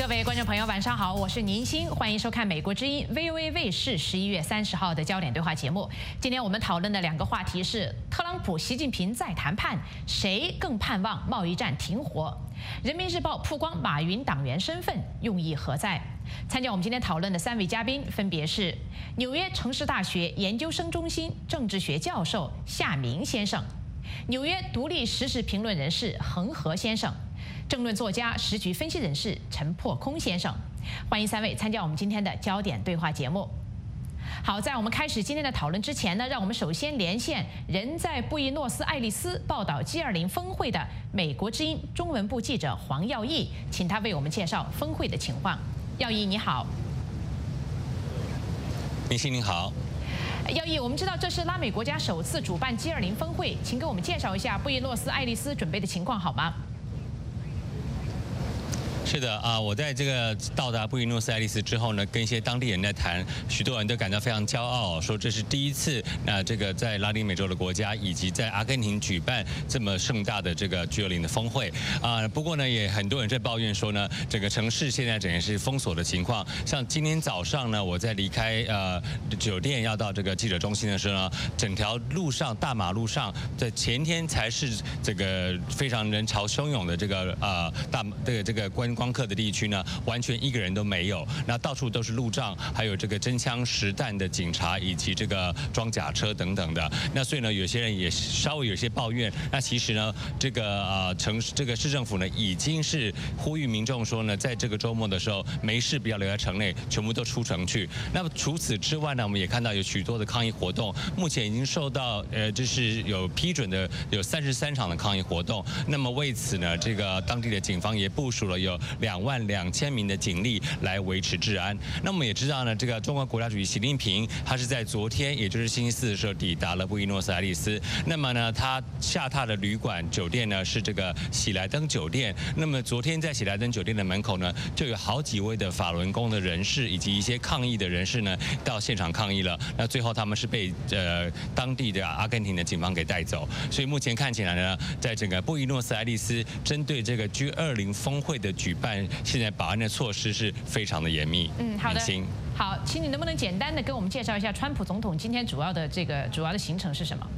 各位观众朋友，晚上好，我是宁欣，欢迎收看美国之音 VOA 卫视11月30号的焦点对话节目。今天我们讨论的两个话题是：特朗普、习近平再谈判，谁更盼望贸易战停火？人民日报曝光马云党员身份，用意何在？参加我们今天讨论的3位嘉宾分别是纽约城市大学研究生中心政治学教授夏明先生，纽约独立时事评论人士恒河先生，政论作家、时局分析人士陈破空先生。欢迎3位参加我们今天的焦点对话节目。好，在我们开始今天的讨论之前呢，让我们首先连线人在布宜诺斯艾利斯报道 G20 峰会的美国之音中文部记者黄耀义，请他为我们介绍峰会的情况。耀义你好。 明星您好。 耀义，我们知道这是拉美国家首次主办 G20 峰会，请给我们介绍一下布宜诺斯艾利斯准备的情况好吗？ 是的啊，我在这个到达布宜诺斯艾利斯之后呢，跟一些当地人在谈，许多人都感到非常骄傲，说这是第一次，这个在拉丁美洲的国家以及在阿根廷举办这么盛大的这个 G20 的峰会啊。不过呢，也很多人在抱怨说呢，整个城市现在整个是封锁的情况。像今天早上呢，我在离开酒店要到这个记者中心的时候呢，整条路上大马路上，在前天才是这个非常人潮汹涌的这个这个观光客的地区呢，完全一个人都没有。那到处都是路障，还有这个真枪实弹的警察以及这个装甲车等等的。那所以呢，有些人也稍微有些抱怨。那其实呢，这个市政府呢，已经是呼吁民众说呢，在这个周末的时候，没事不要留在城内，全部都出城去。那么除此之外呢，我们也看到有许多的抗议活动，目前已经受到就是有批准的有33场的抗议活动。那么为此呢，这个当地的警方也部署了有22000名的警力来维持治安。那我们也知道呢，这个中国国家主席习近平他是在昨天，也就是星期四的时候抵达了布宜诺斯艾利斯。那么呢，他下榻的旅馆酒店呢是这个喜来登酒店。那么昨天在喜来登酒店的门口呢，就有好几位的法轮功的人士以及一些抗议的人士呢到现场抗议了。那最后他们是被当地的阿根廷的警方给带走。所以目前看起来呢，在整个布宜诺斯艾利斯针对这个 G20 峰会的举办，现在保安的措施是非常的严密。 好的。好，请你能不能简单的跟我们介绍一下川普总统今天主要的行程是什么？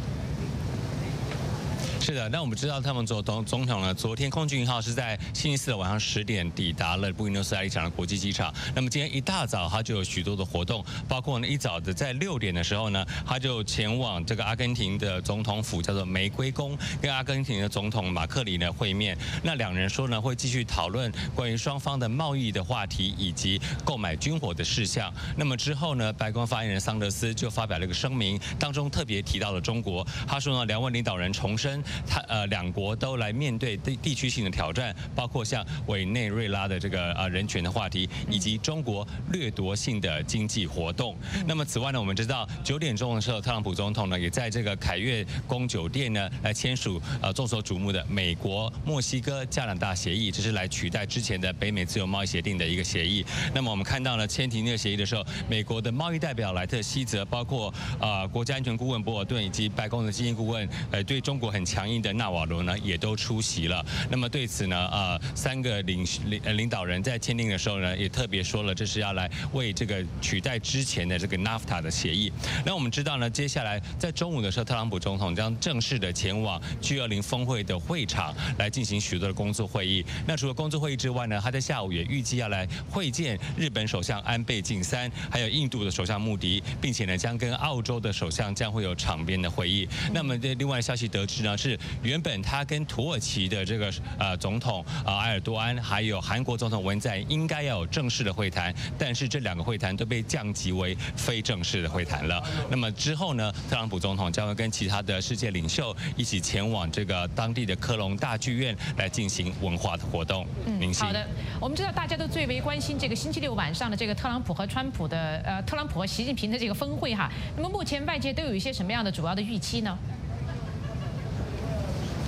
是的，那我们知道他们总统呢，昨天空军1号是在星期四的晚上10点抵达了布宜诺斯艾利斯的国际机场。那么今天一大早他就有许多的活动，包括呢一早的在6点的时候呢，他就前往这个阿根廷的总统府，叫做玫瑰宫，跟阿根廷的总统马克里呢会面。那两人说呢会继续讨论关于双方的贸易的话题以及购买军火的事项。那么之后呢，白宫发言人桑德斯就发表了一个声明，当中特别提到了中国。他说呢，两位领导人重申两国都来面对地区性的挑战，包括像委内瑞拉的这个人权的话题，以及中国掠夺性的经济活动。那么此外呢，我们知道9点钟的时候，特朗普总统呢也在这个凯悦宫酒店呢来签署众所瞩目的美国、墨西哥、加拿大协议，这是来取代之前的北美自由贸易协定的一个协议。那么我们看到了签订那个协议的时候，美国的贸易代表莱特希泽，包括国家安全顾问博尔顿以及白宫的经济顾问对中国很强硬的纳瓦罗呢也都出席了。那么对此呢，3个领导人在签订的时候呢，也特别说了，这是要来为这个取代之前的这个 NAFTA 的协议。那我们知道呢，接下来在中午的时候，特朗普总统将正式的前往 G20 峰会的会场来进行许多的工作会议。那除了工作会议之外呢，他在下午也预计要来会见日本首相安倍晋三，还有印度的首相穆迪，并且呢将跟澳洲的首相将会有场边的会议。那么另外的消息得知呢，是原本他跟土耳其的这个总统埃尔多安，还有韩国总统文在寅应该要有正式的会谈，但是这2个会谈都被降级为非正式的会谈了。那么之后呢，特朗普总统将会跟其他的世界领袖一起前往这个当地的科隆大剧院来进行文化的活动。 好的，我们知道大家都最为关心这个星期六晚上的这个特朗普和习近平的这个峰会哈。那么目前外界都有一些什么样的主要的预期呢？ 是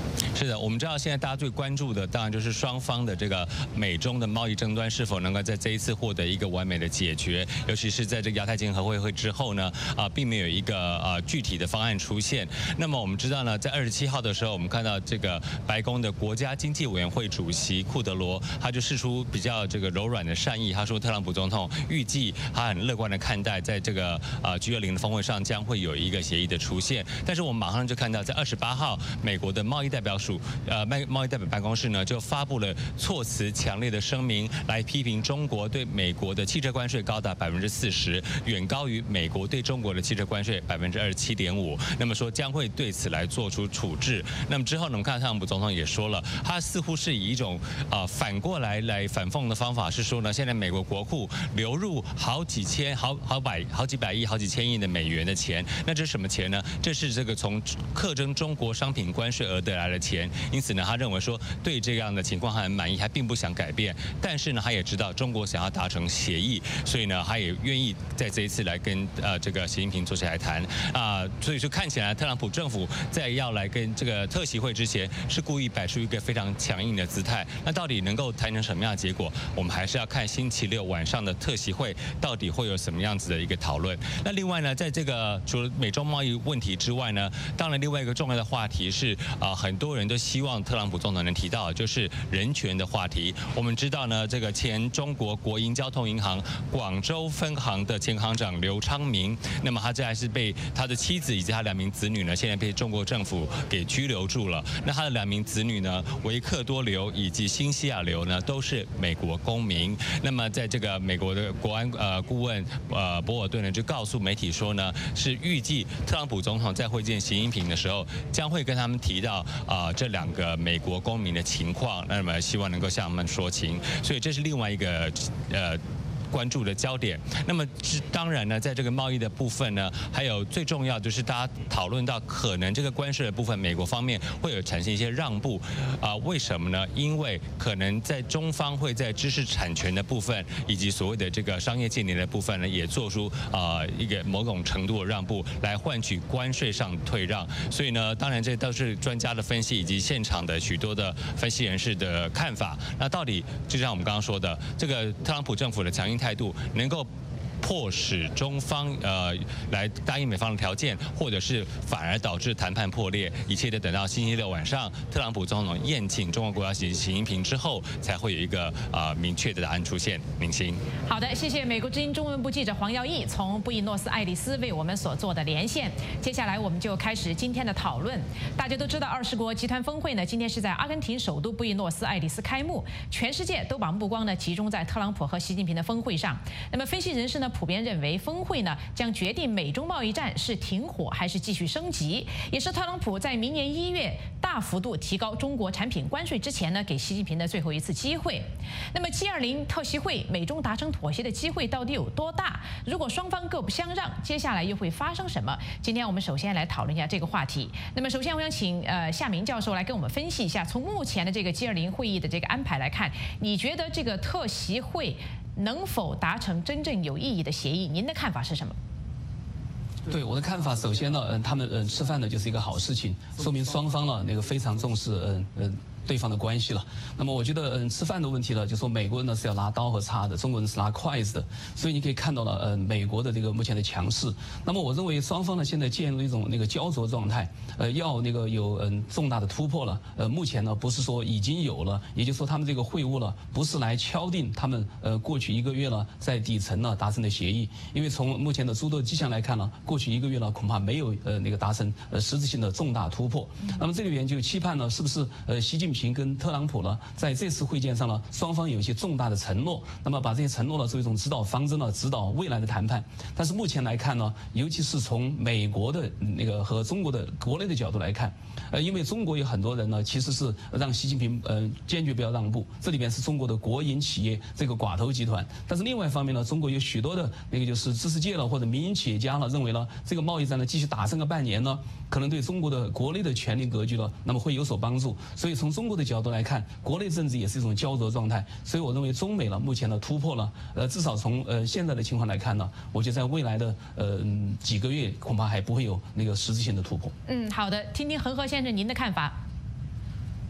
是的，我们知道现在大家最关注的，当然就是双方的这个美中的贸易争端是否能够在这一次获得一个完美的解决，尤其是在这个亚太经合会之后呢，并没有一个具体的方案出现。那么我们知道呢，在27号的时候，我们看到这个白宫的国家经济委员会主席库德罗，他就释出比较这个柔软的善意，他说特朗普总统预计他很乐观的看待在这个G20的峰会上将会有一个协议的出现。但是我们马上就看到，在28号，美国的贸易代表办公室呢就发布了措辞强烈的声明，来批评中国对美国的汽车关税高达40%，远高于美国对中国的汽车关税27.5%。那么说将会对此来做出处置。那么之后呢，我们看到特朗普总统也说了，他似乎是以一种反过来反讽的方法，是说呢，现在美国国库流入好几百亿、好几千亿的美元的钱，那这是什么钱呢？这是这个从课征中国商品关税而得来的钱。因此呢，他认为说对这样的情况他很满意，他并不想改变。但是呢，他也知道中国想要达成协议，所以呢，他也愿意在这一次来跟这个习近平坐下来谈所以说看起来特朗普政府在要来跟这个特习会之前，是故意摆出一个非常强硬的姿态。那到底能够谈成什么样的结果，我们还是要看星期六晚上的特习会到底会有什么样子的一个讨论。那另外呢，在这个除了美中贸易问题之外呢，当然另外一个重要的话题是很多人都希望特朗普总统能提到，就是人权的话题。我们知道呢，这个前中国国营交通银行广州分行的前行长刘昌明，那么他这还是被他的妻子以及他2名子女呢，现在被中国政府给拘留住了。那他的2名子女呢，维克多刘以及辛西亚刘呢，都是美国公民。那么在这个美国的国安顾问博尔顿呢，就告诉媒体说呢，是预计特朗普总统在会见习近平的时候，将会跟他们提到这2个美国公民的情况，那么希望能够向他们说情。所以这是另外一个关注的焦点。那么当然呢，在这个贸易的部分呢，还有最重要就是大家讨论到可能这个关税的部分，美国方面会有产生一些让步为什么呢？因为可能在中方会在知识产权的部分以及所谓的这个商业间谍的部分呢，也做出一个某种程度的让步，来换取关税上退让。所以呢，当然这都是专家的分析以及现场的许多的分析人士的看法。那到底就像我们刚刚说的，这个特朗普政府的强硬态度能够迫使中方来答应美方的条件，或者是反而导致谈判破裂，一切都等到星期六晚上特朗普总统宴请中国国家主席习近平之后，才会有一个明确的答案出现。明星， 好的，谢谢美国之音中文部记者黄耀义从布宜诺斯艾利斯为我们所做的连线。接下来我们就开始今天的讨论。大家都知道，20国集团峰会呢，今天是在阿根廷首都布宜诺斯艾利斯开幕，全世界都把目光呢集中在特朗普和习近平的峰会上。那么分析人士呢，普遍认为峰会呢将决定美中贸易战是停火还是继续升级，也是特朗普在明年1月大幅度提高中国产品关税之前呢给习近平的最后一次机会。那么 G20 特习会美中达成妥协的机会到底有多大？如果双方各不相让，接下来又会发生什么？今天我们首先来讨论一下这个话题。那么首先我想请夏明教授来跟我们分析一下，从目前的这个 G20 会议的这个安排来看，你觉得这个特习会能否达成真正有意义的协议？您的看法是什么？ 对我的看法，首先呢，他们吃饭呢就是一个好事情，说明双方呢那个非常重视对方的关系了。那么我觉得吃饭的问题呢，就说美国人呢是要拿刀和叉的，中国人是拿筷子的，所以你可以看到了美国的这个目前的强势。那么我认为双方呢现在进入一种那个焦灼状态，要那个有重大的突破了。目前呢不是说已经有了，也就是说他们这个会晤呢不是来敲定他们过去1个月呢在底层呢达成的协议，因为从目前的诸多迹象来看呢，过去1个月呢恐怕没有那个达成实质性的重大突破。那么这里边就期盼呢是不是习近平跟特朗普呢，在这次会见上呢，双方有一些重大的承诺，那么把这些承诺呢作为一种指导方针呢，指导未来的谈判。但是目前来看呢，尤其是从美国的那个和中国的国内的角度来看，因为中国有很多人呢，其实是让习近平坚决不要让步，这里边是中国的国营企业这个寡头集团。但是另外一方面呢，中国有许多的那个就是知识界了或者民营企业家呢，认为呢，这个贸易战呢继续打上个半年呢，可能对中国的国内的权力格局呢，那么会有所帮助。所以从中国的角度来看，国内政治也是一种焦灼状态。所以我认为中美呢目前的突破呢，至少从现在的情况来看呢，我觉得在未来的几个月恐怕还不会有那个实质性的突破。 好的，听听恒河先生您的看法。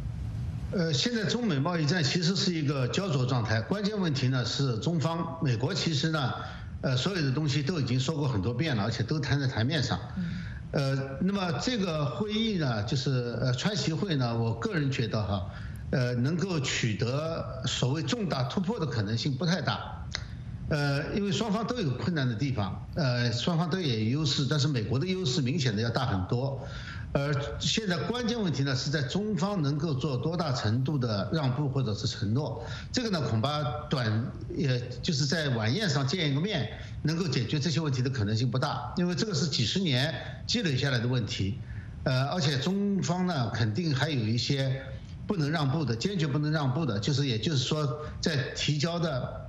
现在中美贸易战其实是一个焦灼状态，关键问题呢是中方，美国其实呢，所有的东西都已经说过很多遍了，而且都摊在台面上。那么这个会议呢，就是川习会呢，我个人觉得哈，能够取得所谓重大突破的可能性不太大。因为双方都有困难的地方，双方都也有优势，但是美国的优势明显的要大很多。现在关键问题呢是在中方能够做多大程度的让步或者是承诺，这个呢恐怕也就是在晚宴上见一个面，能够解决这些问题的可能性不大，因为这个是几十年积累下来的问题，而且中方呢肯定还有一些不能让步的，坚决不能让步的，也就是说在提交的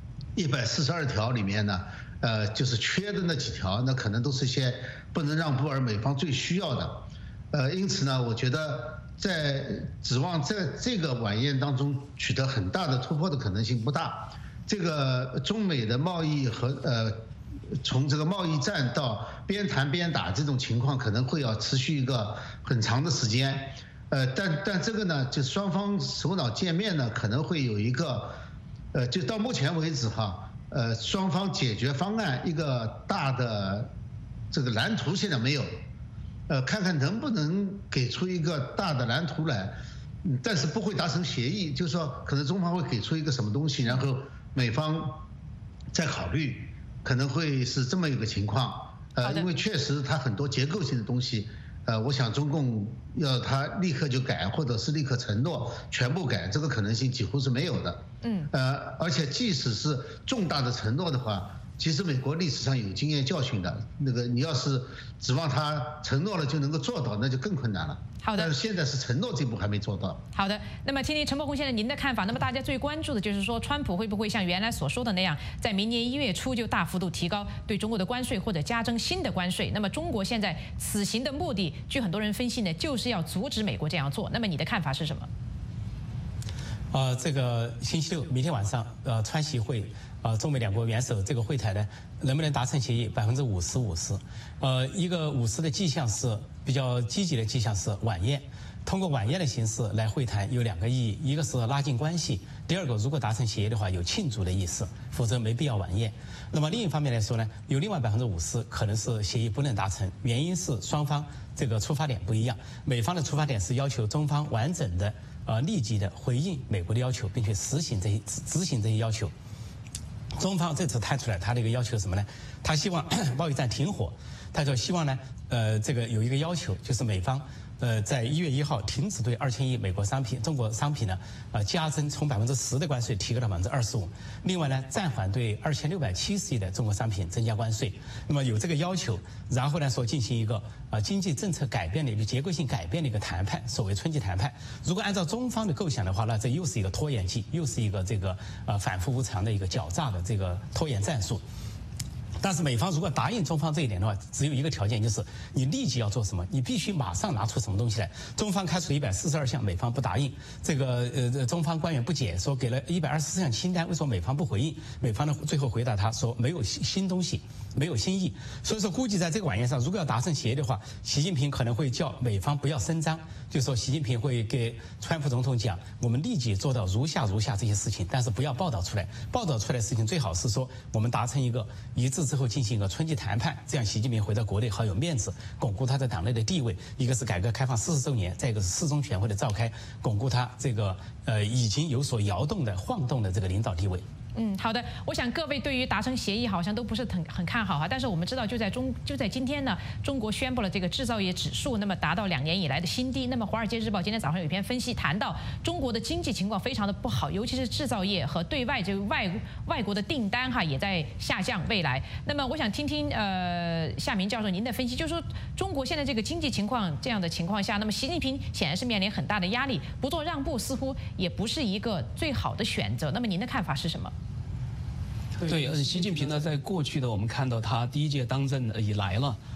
142条里面呢，就是缺的那几条，那可能都是一些不能让步而美方最需要的。因此呢，我觉得指望在这个晚宴当中取得很大的突破的可能性不大。这个中美的贸易和从这个贸易战到边谈边打这种情况，可能会要持续一个很长的时间。但这个呢，就双方首脑见面呢，可能会有一个就到目前为止哈，双方解决方案一个大的这个蓝图现在没有。看看能不能给出一个大的蓝图来，但是不会达成协议，就是说可能中方会给出一个什么东西，然后美方再考虑，可能会是这么一个情况。因为确实它很多结构性的东西，我想中共要他立刻就改，或者是立刻承诺全部改，这个可能性几乎是没有的。而且即使是重大的承诺的话，其实美国历史上有经验教训的，你要是指望他承诺了就能够做到，那就更困难了。 好的， 但是现在是承诺这步还没做到。 好的，那么听听陈伯宏先生您的看法。那么大家最关注的就是说，川普会不会像原来所说的那样，在明年1月初就大幅度提高对中国的关税，或者加征新的关税？那么中国现在此行的目的，据很多人分析呢，就是要阻止美国这样做。那么你的看法是什么？ 这个星期六明天晚上，川习会，中美两国元首这个会谈呢，能不能达成协议？50%，50%。一个50%的迹象是比较积极的迹象是晚宴，通过晚宴的形式来会谈有2个意义，一个是拉近关系，第二个如果达成协议的话有庆祝的意思，否则没必要晚宴。那么另一方面来说呢，有另外50%可能是协议不能达成，原因是双方这个出发点不一样，美方的出发点是要求中方完整的。立即的回应美国的要求，并且执行这些要求。中方这次摊出来他的一个要求是什么呢？他希望贸易战停火，他说希望呢，这个有一个要求，就是美方在1月1号停止对2000亿美国中国商品呢，加征从10%的关税提高到25%。另外呢，暂缓对2670亿的中国商品增加关税。那么有这个要求，然后呢说进行一个经济政策改变的一个结构性改变的一个谈判，所谓春季谈判。如果按照中方的构想的话，那这又是一个拖延计，又是一个这个反复无常的一个狡诈的这个拖延战术。但是美方如果答应中方这一点的话，只有一个条件，就是你立即要做什么，你必须马上拿出什么东西来。中方开出142项，美方不答应。这个中方官员不解，说给了124项清单，为什么美方不回应？美方呢最后回答他说没有新东西，没有新意。所以说估计在这个晚宴上，如果要达成协议的话，习近平可能会叫美方不要声张，就是说习近平会给川普总统讲，我们立即做到如下这些事情，但是不要报道出来。报道出来的事情最好是说我们达成一个一致之后进行一个春季谈判，这样习近平回到国内好有面子，巩固他在党内的地位。一个是改革开放40周年，再一个是4中全会的召开，巩固他这个已经有所摇动的晃动的这个领导地位。 好的，我想各位对于达成协议好像都不是很看好哈，但是我们知道就在今天呢，中国宣布了这个制造业指数，那么达到2年以来的新低。那么《华尔街日报》今天早上有一篇分析谈到中国的经济情况非常的不好，尤其是制造业和对外这个外国的订单哈也在下降未来。那么我想听听夏明教授您的分析，就是说中国现在这个经济情况这样的情况下，那么习近平显然是面临很大的压力，不做让步似乎也不是一个最好的选择。那么您的看法是什么？ 对，习近平呢，在过去的我们看到他第1届当政以来了，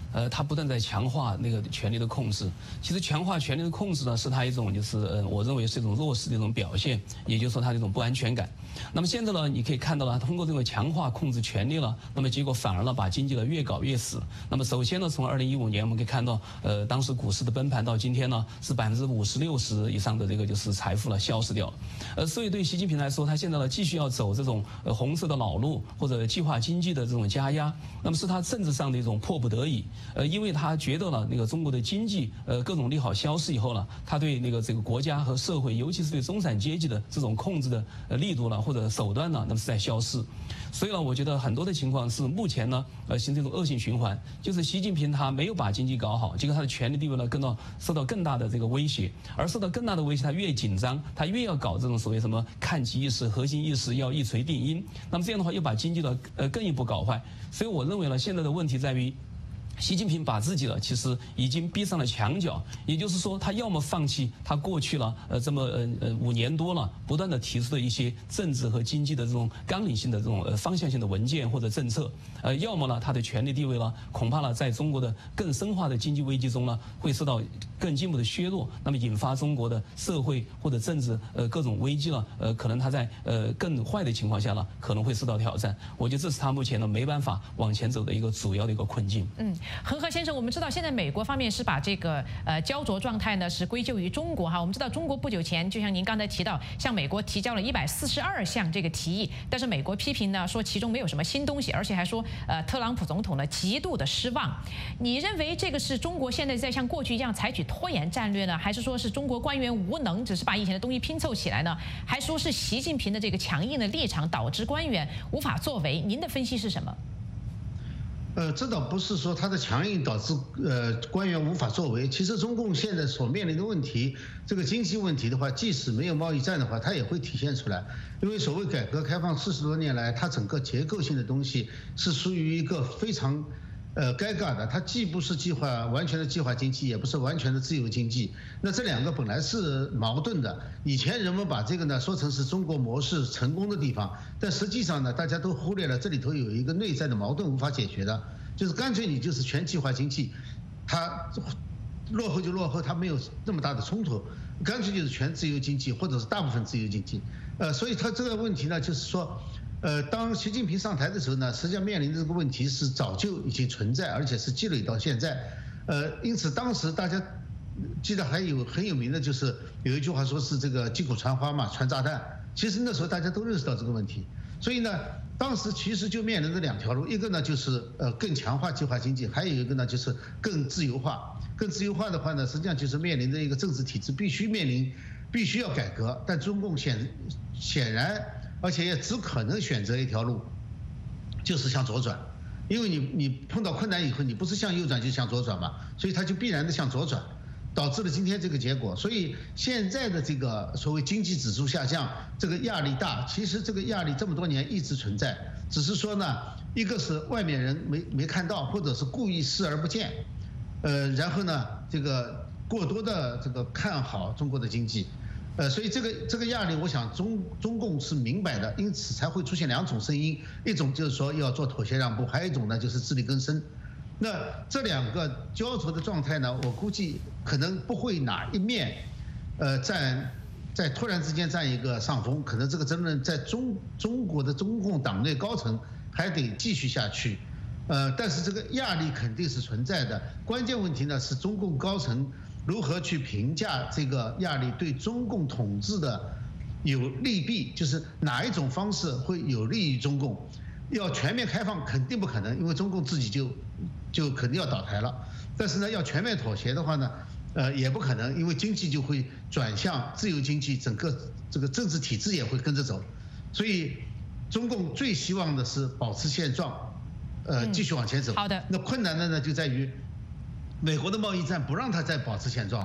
他不断在强化那个权力的控制。其实强化权力的控制呢，是他一种就是我认为是一种弱势的一种表现，也就是说他的一种不安全感。那么现在呢，你可以看到了，通过这种强化控制权力了，那么结果反而呢把经济呢越搞越死。那么首先呢，从2015年我们可以看到，当时股市的崩盘到今天呢，是50%、60%以上的这个就是财富了消失掉了。所以对习近平来说，他现在呢继续要走这种红色的老路或者计划经济的这种加压，那么是他政治上的一种迫不得已。因为他觉得了那个中国的经济各种利好消失以后呢，他对那个这个国家和社会，尤其是对中产阶级的这种控制的力度呢或者手段呢，那么是在消失。所以呢，我觉得很多的情况是目前呢形成一种恶性循环，就是习近平他没有把经济搞好，结果他的权力地位呢受到更大的这个威胁，而受到更大的威胁，他越紧张，他越要搞这种所谓什么看齐意识、核心意识要一锤定音，那么这样的话又把经济呢更一步搞坏。所以我认为呢，现在的问题在于，习近平把自己其实已经逼上了墙角，也就是说，他要么放弃他过去了这么5年多了不断的提出的一些政治和经济的这种纲领性的这种方向性的文件或者政策，要么呢他的权力地位呢恐怕呢在中国的更深化的经济危机中呢会受到更进一步的削弱，那么引发中国的社会或者政治各种危机了，可能他在更坏的情况下呢可能会受到挑战。我觉得这是他目前呢没办法往前走的一个主要的一个困境。 恒河先生，我们知道现在美国方面是把这个焦灼状态呢是归咎于中国哈。我们知道中国不久前就像您刚才提到，向美国提交了142项这个提议，但是美国批评呢说其中没有什么新东西，而且还说特朗普总统呢极度的失望。你认为这个是中国现在在像过去一样采取拖延战略呢，还是说是中国官员无能，只是把以前的东西拼凑起来呢？还说是习近平的这个强硬的立场导致官员无法作为？您的分析是什么？ 这倒不是说他的强硬导致官员无法作为。其实中共现在所面临的问题，这个经济问题的话，即使没有贸易战的话，它也会体现出来。因为所谓改革开放40多年来，它整个结构性的东西是属于一个非常尴尬的，它既不是完全的计划经济，也不是完全的自由经济。那这两个本来是矛盾的。以前人们把这个呢说成是中国模式成功的地方，但实际上呢，大家都忽略了这里头有一个内在的矛盾无法解决的，就是干脆你就是全计划经济，它落后就落后，它没有那么大的冲突，干脆就是全自由经济或者是大部分自由经济。所以它这个问题呢，就是说。当习近平上台的时候呢，实际上面临的这个问题是早就已经存在，而且是积累到现在。因此当时大家记得还有很有名的就是有一句话说是这个击鼓传花嘛，传炸弹。其实那时候大家都认识到这个问题，所以呢，当时其实就面临着2条路，一个呢就是更强化计划经济，还有一个呢就是更自由化。更自由化的话呢，实际上就是面临着一个政治体制必须要改革，但中共显然。而且也只可能选择一条路，就是向左转，因为你碰到困难以后，你不是向右转就向左转嘛，所以它就必然的向左转，导致了今天这个结果。所以现在的这个所谓经济指数下降，这个压力大，其实这个压力这么多年一直存在，只是说呢，一个是外面人没看到，或者是故意视而不见，然后呢，这个过多的这个看好中国的经济。所以这个压力，我想中共是明白的，因此才会出现2种声音，一种就是说要做妥协让步，还有一种呢就是自力更生。那这2个焦灼的状态呢，我估计可能不会哪一面，在突然之间占一个上风，可能这个争论在中国的中共党内高层还得继续下去。但是这个压力肯定是存在的，关键问题呢是中共高层。如何去评价这个压力对中共统治的有利弊？就是哪一种方式会有利于中共？要全面开放肯定不可能，因为中共自己就肯定要倒台了。但是呢，要全面妥协的话呢，也不可能，因为经济就会转向自由经济，整个这个政治体制也会跟着走。所以，中共最希望的是保持现状，继续往前走。 好的。 那困难的呢就在于。美国的贸易战不让他再保持现状了，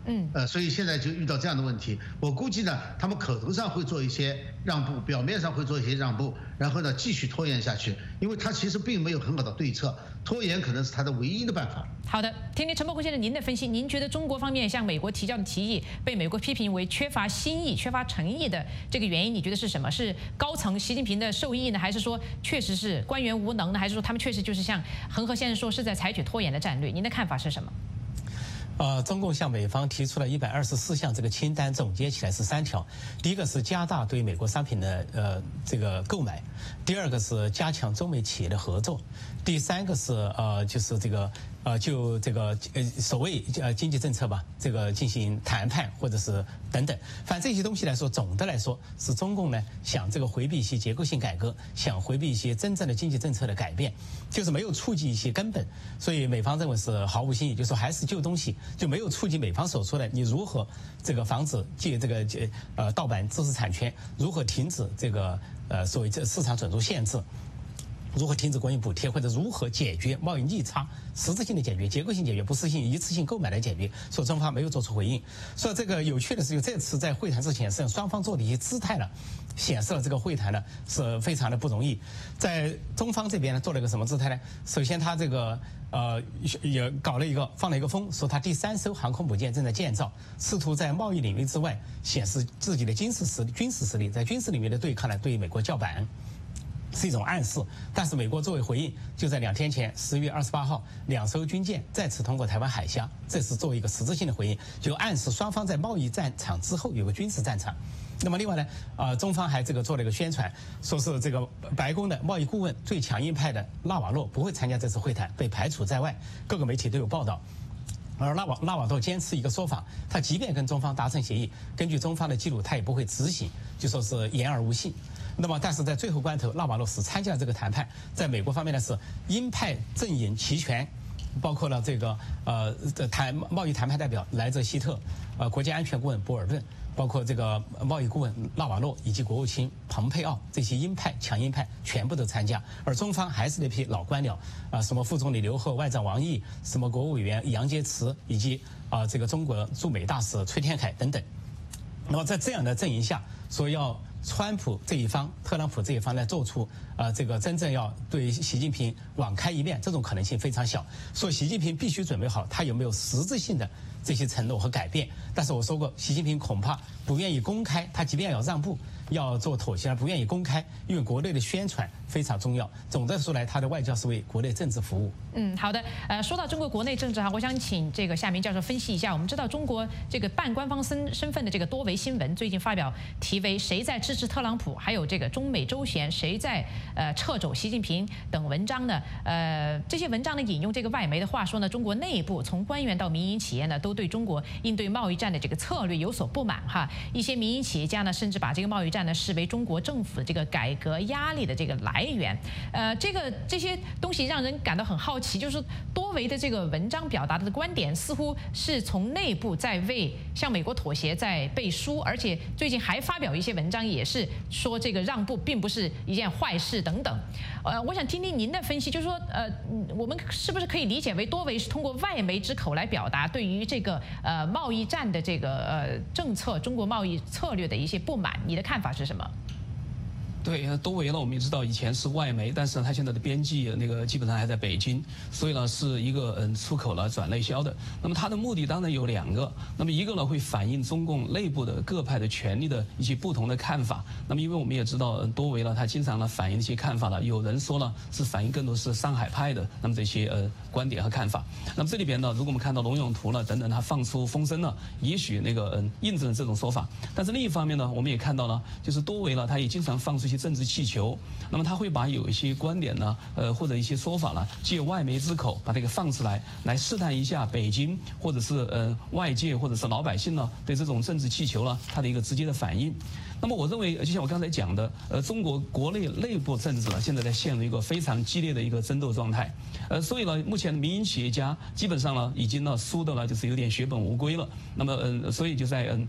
所以现在就遇到这样的问题。我估计呢，他们口头上会做一些让步，表面上会做一些让步，然后呢继续拖延下去，因为他其实并没有很好的对策，拖延可能是他的唯一的办法。 好的，听听陈伯虎先生您的分析，您觉得中国方面向美国提交的提议被美国批评为缺乏新意、缺乏诚意的这个原因，你觉得是什么？是高层习近平的授意呢，还是说确实是官员无能呢，还是说他们确实就是像恒河先生说是在采取拖延的战略？您的看法是什么？ 中共向美方提出了124项这个清单，总结起来是3条。第一个是加大对美国商品的这个购买，第二个是加强中美企业的合作，第三个是就是这个就这个所谓经济政策吧，这个进行谈判或者是等等。反正这些东西来说，总的来说是中共呢想这个回避一些结构性改革，想回避一些真正的经济政策的改变，就是没有触及一些根本。所以美方认为是毫无新意，就说还是旧东西。就没有触及美方所说的你如何这个防止这个盗版知识产权，如何停止这个所谓市场准入限制，如何停止国营补贴，或者如何解决贸易逆差，实质性的解决、结构性解决，不是一次性购买来解决。说中方没有做出回应。所以这个有趣的是，就这次在会谈之前，实际上双方做的一些姿态呢，显示了这个会谈呢是非常的不容易。在中方这边呢，做了一个什么姿态呢？首先他这个也搞了一个放了一个风，说他第3艘航空母舰正在建造，试图在贸易领域之外显示自己的军事实力，在军事领域的对抗呢对美国叫板。是一种暗示，但是美国作为回应，就在2天前10月28号，2艘军舰再次通过台湾海峡，这是作为一个实质性的回应，就暗示双方在贸易战场之后有个军事战场。那么另外呢，中方还这个做了一个宣传，说是这个白宫的贸易顾问最强硬派的纳瓦洛不会参加这次会谈，被排除在外，各个媒体都有报道。而纳瓦洛坚持一个说法，他即便跟中方达成协议，根据中方的记录，他也不会执行，就说是言而无信。那么，但是在最后关头，纳瓦洛是参加了这个谈判。在美国方面呢，是鹰派阵营齐全，包括了这个贸易谈判代表莱泽希特，国家安全顾问博尔顿，包括这个贸易顾问纳瓦洛以及国务卿蓬佩奥，这些鹰派强硬派全部都参加。而中方还是那批老官僚，什么副总理刘鹤、外长王毅，什么国务委员杨洁篪，以及这个中国驻美大使崔天凯等等。那么在这样的阵营下，说要川普这一方、特朗普这一方来做出这个真正要对习近平网开一面，这种可能性非常小。所以习近平必须准备好他有没有实质性的这些承诺和改变。但是我说过，习近平恐怕不愿意公开，他即便要让步、要做妥协，不愿意公开，因为国内的宣传非常重要。总的说来，他的外交是为国内政治服务。 好的。说到中国国内政治哈，我想请这个夏明教授分析一下。我们知道中国这个半官方身份的这个多维新闻最近发表题为"谁在支持特朗普"，还有这个中美周旋谁在掣肘习近平等文章呢？这些文章呢引用这个外媒的话说呢，中国内部从官员到民营企业呢，都对中国应对贸易战的这个策略有所不满哈。一些民营企业家呢，甚至把这个贸易战呢视为中国政府这个改革压力的这个来源。这些东西让人感到很好奇，就是多维的这个文章表达的观点，似乎是从内部在为向美国妥协在背书，而且最近还发表一些文章，也是说这个让步并不是一件坏事等等。我想听听您的分析，就是说我们是不是可以理解为多维是通过外媒之口来表达对于这个贸易战的这个政策、中国贸易策略的一些不满？你的看法是什么？ 对，多维呢，我们也知道以前是外媒，但是它现在的编辑那个基本上还在北京，所以呢是一个出口了转内销的。那么它的目的当然有2个，那么一个呢会反映中共内部的各派的权力的一些不同的看法。那么因为我们也知道多维呢，它经常呢反映一些看法呢，有人说呢是反映更多是上海派的那么这些观点和看法。那么这里边呢，如果我们看到龙永图呢等等，他放出风声呢，也许那个印证了这种说法。但是另一方面呢，我们也看到了，就是多维呢，他也经常放出一些政治气球，那么他会把有一些观点呢，或者一些说法呢，借外媒之口把这个放出来，来试探一下北京或者是外界或者是老百姓呢对这种政治气球呢它的一个直接的反应。那么我认为，就像我刚才讲的，中国国内部政治呢，现在在陷入一个非常激烈的一个争斗状态，所以呢，目前的民营企业家基本上呢，已经呢输的呢就是有点血本无归了。那么所以就在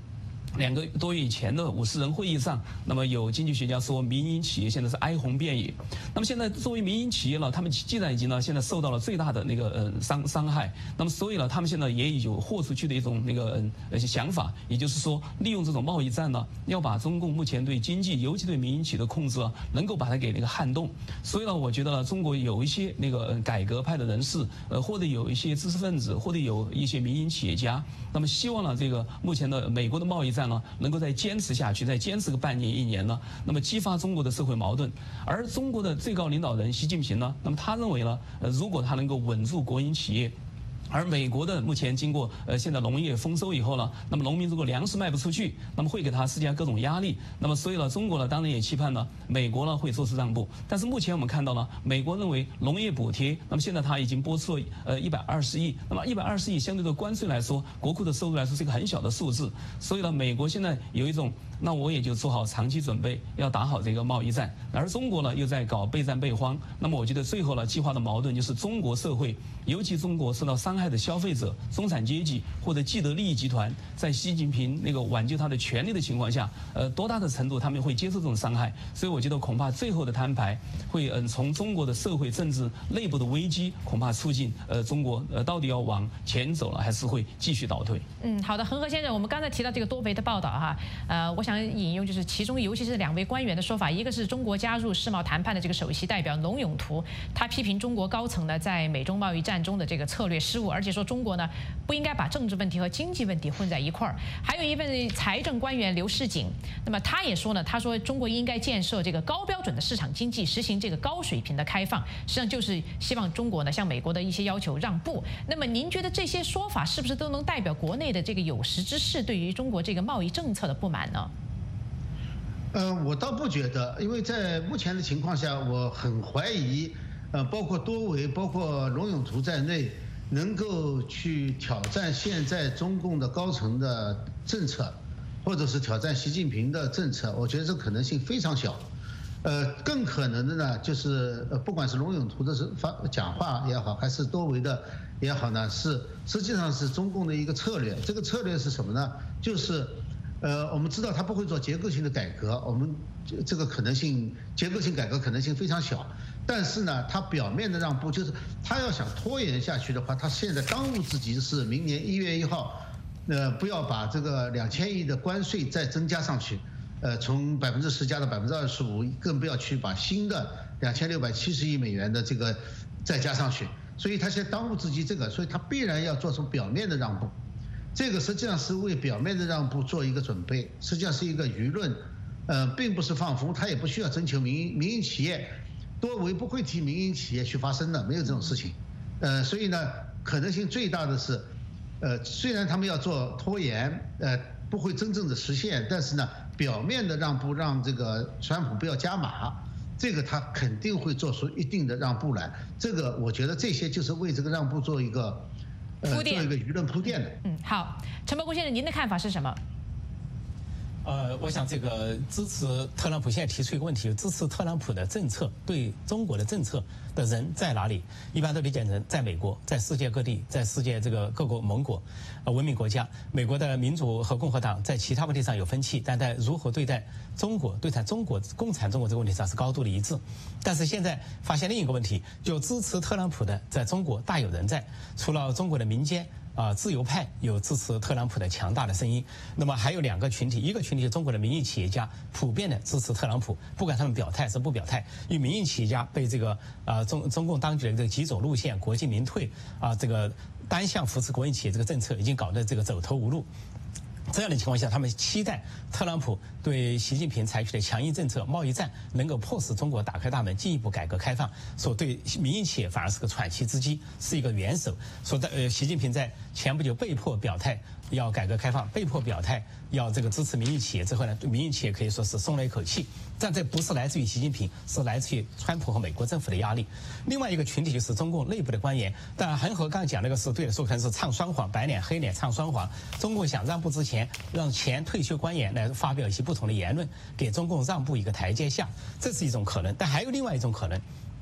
2个多月以前的50人会议上，那么有经济学家说，民营企业现在是哀鸿遍野。那么现在作为民营企业呢，他们既然已经呢现在受到了最大的那个伤害，那么所以呢，他们现在也有豁出去的一种那个想法，也就是说，利用这种贸易战呢，要把中共目前对经济，尤其对民营企业的控制啊，能够把它给那个撼动。所以呢，我觉得呢，中国有一些那个改革派的人士，或者有一些知识分子，或者有一些民营企业家，那么希望呢，这个目前的美国的贸易战呢，能够再坚持下去，再坚持个半年1年呢，那么激发中国的社会矛盾。而中国的最高领导人习近平呢，那么他认为呢，如果他能够稳住国营企业。而美国的目前经过现在农业丰收以后呢，那么农民如果粮食卖不出去，那么会给他施加各种压力。那么所以呢，中国呢当然也期盼呢，美国呢会做出让步。但是目前我们看到呢，美国认为农业补贴，那么现在他已经拨出了120亿，那么120亿相对的关税来说，国库的收入来说是一个很小的数字。所以呢，美国现在有一种，那我也就做好长期准备，要打好这个贸易战。而中国呢又在搞备战备荒。那么我觉得最后呢，激化的矛盾就是中国社会，尤其中国受到伤害的消费者、中产阶级或者既得利益集团，在习近平那个挽救他的权利的情况下，多大的程度他们会接受这种伤害？所以我觉得恐怕最后的摊牌会从中国的社会政治内部的危机，恐怕促进中国到底要往前走了，还是会继续倒退？ 好的，恒河先生，我们刚才提到这个多维的报道哈，我想引用就是其中尤其是2位官员的说法，一个是中国加入世贸谈判的这个首席代表龙永图，他批评中国高层呢在美中贸易战中的这个策略失误，而且说中国呢不应该把政治问题和经济问题混在一块儿。还有一位财政官员刘世锦，那么他也说呢，他说中国应该建设这个高标准的市场经济，实行这个高水平的开放，实际上就是希望中国呢向美国的一些要求让步。那么您觉得这些说法是不是都能代表国内的这个有识之士对于中国这个贸易政策的不满呢？ 我倒不觉得，因为在目前的情况下，我很怀疑，包括多维、包括龙永图在内，能够去挑战现在中共的高层的政策，或者是挑战习近平的政策，我觉得这可能性非常小。更可能的呢，就是不管是龙永图的讲话也好，还是多维的也好呢，实际上是中共的一个策略。这个策略是什么呢？就是我们知道他不会做结构性的改革，我们这个可能性，结构性改革可能性非常小。但是呢，他表面的让步，就是他要想拖延下去的话，他现在当务之急是明年1月1号，不要把这个2000亿的关税再增加上去，从10%加到25%，更不要去把新的2670亿美元的这个再加上去。所以他现在当务之急这个，所以他必然要做出表面的让步。这个实际上是为表面的让步做一个准备，实际上是一个舆论，并不是放风，他也不需要征求民营企业，多维不会替民营企业去发声的，没有这种事情，所以呢，可能性最大的是，虽然他们要做拖延，不会真正的实现，但是呢，表面的让步让这个川普不要加码，这个他肯定会做出一定的让步来，这个我觉得这些就是为这个让步做一个。做一个舆论铺垫的。 好，陈伯公先生，您的看法是什么？ 我想这个支持特朗普现在提出一个问题，支持特朗普的政策对中国的政策的人在哪里？一般都理解成在美国，在世界各地，在世界这个各国盟国、文明国家。美国的民主和共和党在其他问题上有分歧，但在如何对待中国、对待中国、共产中国这个问题上是高度的一致。但是现在发现另一个问题，就支持特朗普的在中国大有人在，除了中国的民间。自由派有支持特朗普的强大的声音，那么还有2个群体，一个群体是中国的民营企业家，普遍的支持特朗普，不管他们表态是不表态，因为民营企业家被这个中共当局的这个极左路线、国进民退这个单向扶持国营企业这个政策已经搞得这个走投无路。这样的情况下，他们期待特朗普对习近平采取的强硬政策、贸易战能够迫使中国打开大门，进一步改革开放。说对民营企业反而是个喘息之机，是一个元首。说习近平在前不久被迫表态要改革开放，被迫表态要这个支持民营企业之后呢，对民营企业可以说是松了一口气。但这不是来自于习近平，是来自于川普和美国政府的压力。另外一个群体就是中共内部的官员。当然，恒河刚讲那个是对的，说可能是唱双簧，白脸黑脸唱双簧。中共想让步之前，让前退休官员来发表一些不同的言论，给中共让步一个台阶下，这是一种可能。但还有另外一种可能。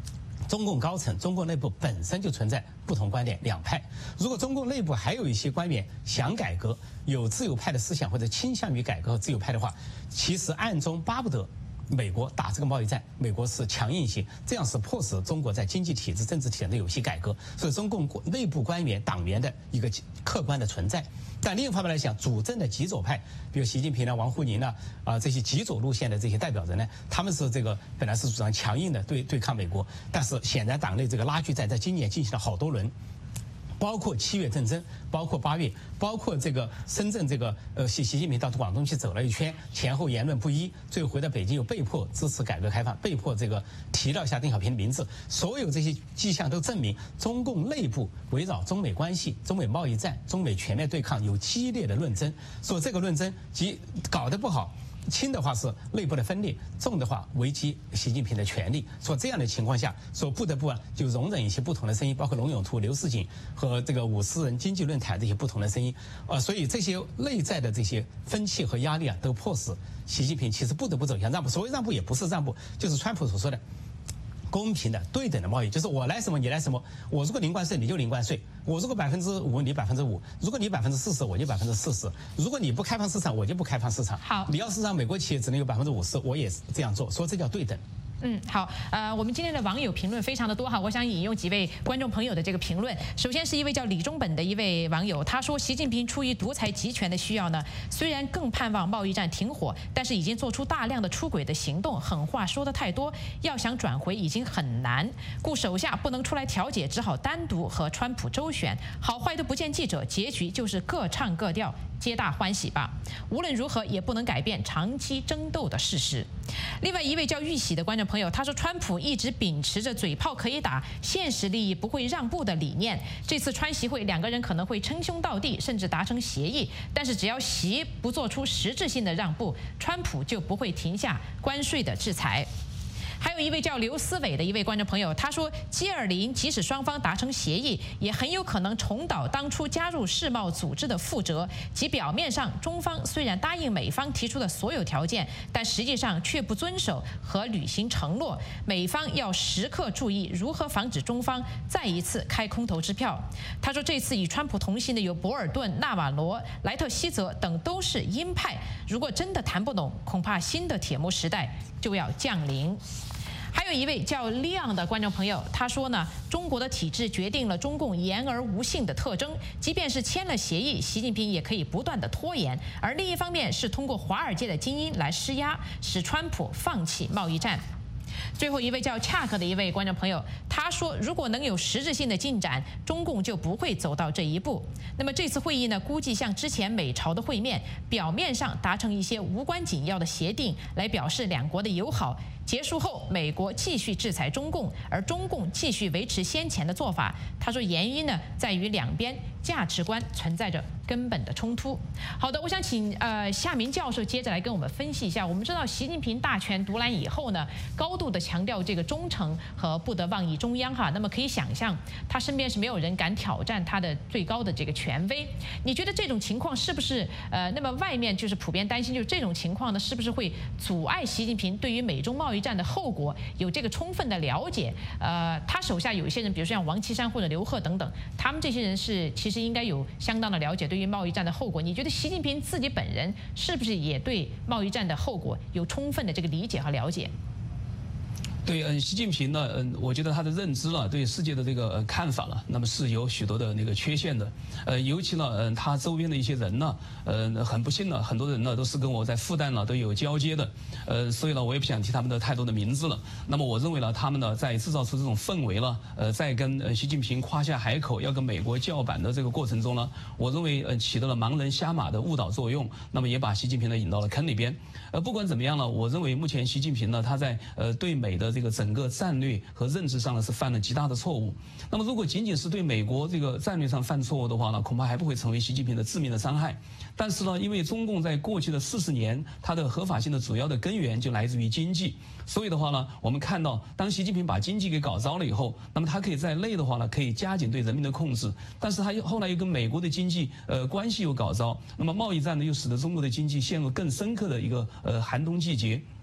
中共高层、中共内部本身就存在不同观点两派。如果中共内部还有一些官员想改革、有自由派的思想或者倾向于改革和自由派的话，其实暗中巴不得美国打这个贸易战，美国是强硬性，这样是迫使中国在经济体制、政治体制内有些改革，所以中共内部官员、党员的一个客观的存在。但另一方面来讲，主政的极左派，比如习近平啊、王沪宁啊这些极左路线的这些代表人呢，他们是本来是主张强硬的对抗美国，但是显然党内这个拉锯战在今年进行了好多轮。包括7月政争，包括8月，包括这个深圳习近平到广东去走了一圈，前后言论不一，最后回到北京又被迫支持改革开放，被迫提了一下邓小平的名字。所有这些迹象都证明，中共内部围绕中美关系、中美贸易战、中美全面对抗有激烈的论争，说这个论争搞得不好。轻的话是内部的分裂，重的话危及习近平的权利。说这样的情况下，说不得不就容忍一些不同的声音，包括龙永图、刘世锦和这个五四人经济论坛这些不同的声音。所以这些内在的这些分歧和压力都迫使习近平其实不得不走向让步。所谓让步也不是让步，就是川普所说的公平的、对等的贸易，就是我来什么你来什么。我如果零关税，你就零关税；我如果5%，你5%；如果你40%，我就40%；如果你不开放市场，我就不开放市场。 好， 你要是让美国企业只能有50%，我也这样做，说这叫对等。 好，我们今天的网友评论非常的多哈，我想引用几位观众朋友的这个评论。首先是一位叫李中本的一位网友，他说习近平出于独裁集权的需要呢，虽然更盼望贸易战停火，但是已经做出大量的出轨的行动，狠话说的太多，要想转回已经很难，故手下不能出来调解，只好单独和川普周旋，好坏都不见记者，结局就是各唱各调，皆大欢喜吧。无论如何也不能改变长期争斗的事实。另外一位叫玉喜的观众朋友，他说川普一直秉持着嘴炮可以打，现实利益不会让步的理念。这次川习会两个人可能会称兄道弟，甚至达成协议，但是只要习不做出实质性的让步，川普就不会停下关税的制裁。还有一位叫刘思伟的一位观众朋友，他说G20即使双方达成协议，也很有可能重蹈当初加入世贸组织的覆辙，即表面上中方虽然答应美方提出的所有条件，但实际上却不遵守和履行承诺。美方要时刻注意如何防止中方再一次开空头支票。他说这次与川普同行的有博尔顿、纳瓦罗、莱特希泽等都是鹰派，如果真的谈不拢，恐怕新的铁幕时代就要降临。还有一位叫亮的观众朋友，他说呢，中国的体制决定了中共言而无信的特征，即便是签了协议，习近平也可以不断的拖延，而另一方面是通过华尔街的精英来施压，使川普放弃贸易战。最后一位叫恰克的一位观众朋友，他说如果能有实质性的进展，中共就不会走到这一步。那么这次会议呢，估计像之前美朝的会面，表面上达成一些无关紧要的协定，来表示两国的友好。结束后，美国继续制裁中共，而中共继续维持先前的做法。他说原因呢，在于两边价值观存在着根本的冲突。好的，我想请夏明教授接着来跟我们分析一下。我们知道习近平大权独揽以后呢，高度的强调这个忠诚和不得忘记中央哈。那么可以想象，他身边是没有人敢挑战他的最高的这个权威。你觉得这种情况是不是那么外面就是普遍担心，就是这种情况呢，是不是会阻碍习近平对于美中贸易战的后果有这个充分的了解？他手下有一些人，比如说像王岐山或者刘鹤等等，他们这些人是其实应该有相当的了解对于贸易战的后果。你觉得习近平自己本人是不是也对贸易战的后果有充分的这个理解和了解？ 对，习近平呢，我觉得他的认知了，对世界的这个看法了，那么是有许多的那个缺陷的，尤其呢，他周边的一些人呢，很不幸呢，很多人呢都是跟我在复旦呢都有交接的，所以呢，我也不想提他们的太多的名字了。那么我认为呢，他们呢在制造出这种氛围了，在跟习近平夸下海口，要跟美国叫板的这个过程中呢，我认为起到了盲人瞎马的误导作用，那么也把习近平呢引到了坑里边。不管怎么样呢，我认为目前习近平呢，他在对美的这个整个战略和认知上呢是犯了极大的错误。那么如果仅仅是对美国这个战略上犯错误的话呢，恐怕还不会成为习近平的致命的伤害。但是呢，因为中共在过去的40年，它的合法性的主要的根源就来自于经济，所以的话呢，我们看到当习近平把经济给搞糟了以后，那么他可以在内的话呢，可以加紧对人民的控制，但是他后来又跟美国的经济关系又搞糟，那么贸易战呢又使得中国的经济陷入更深刻的一个寒冬季节。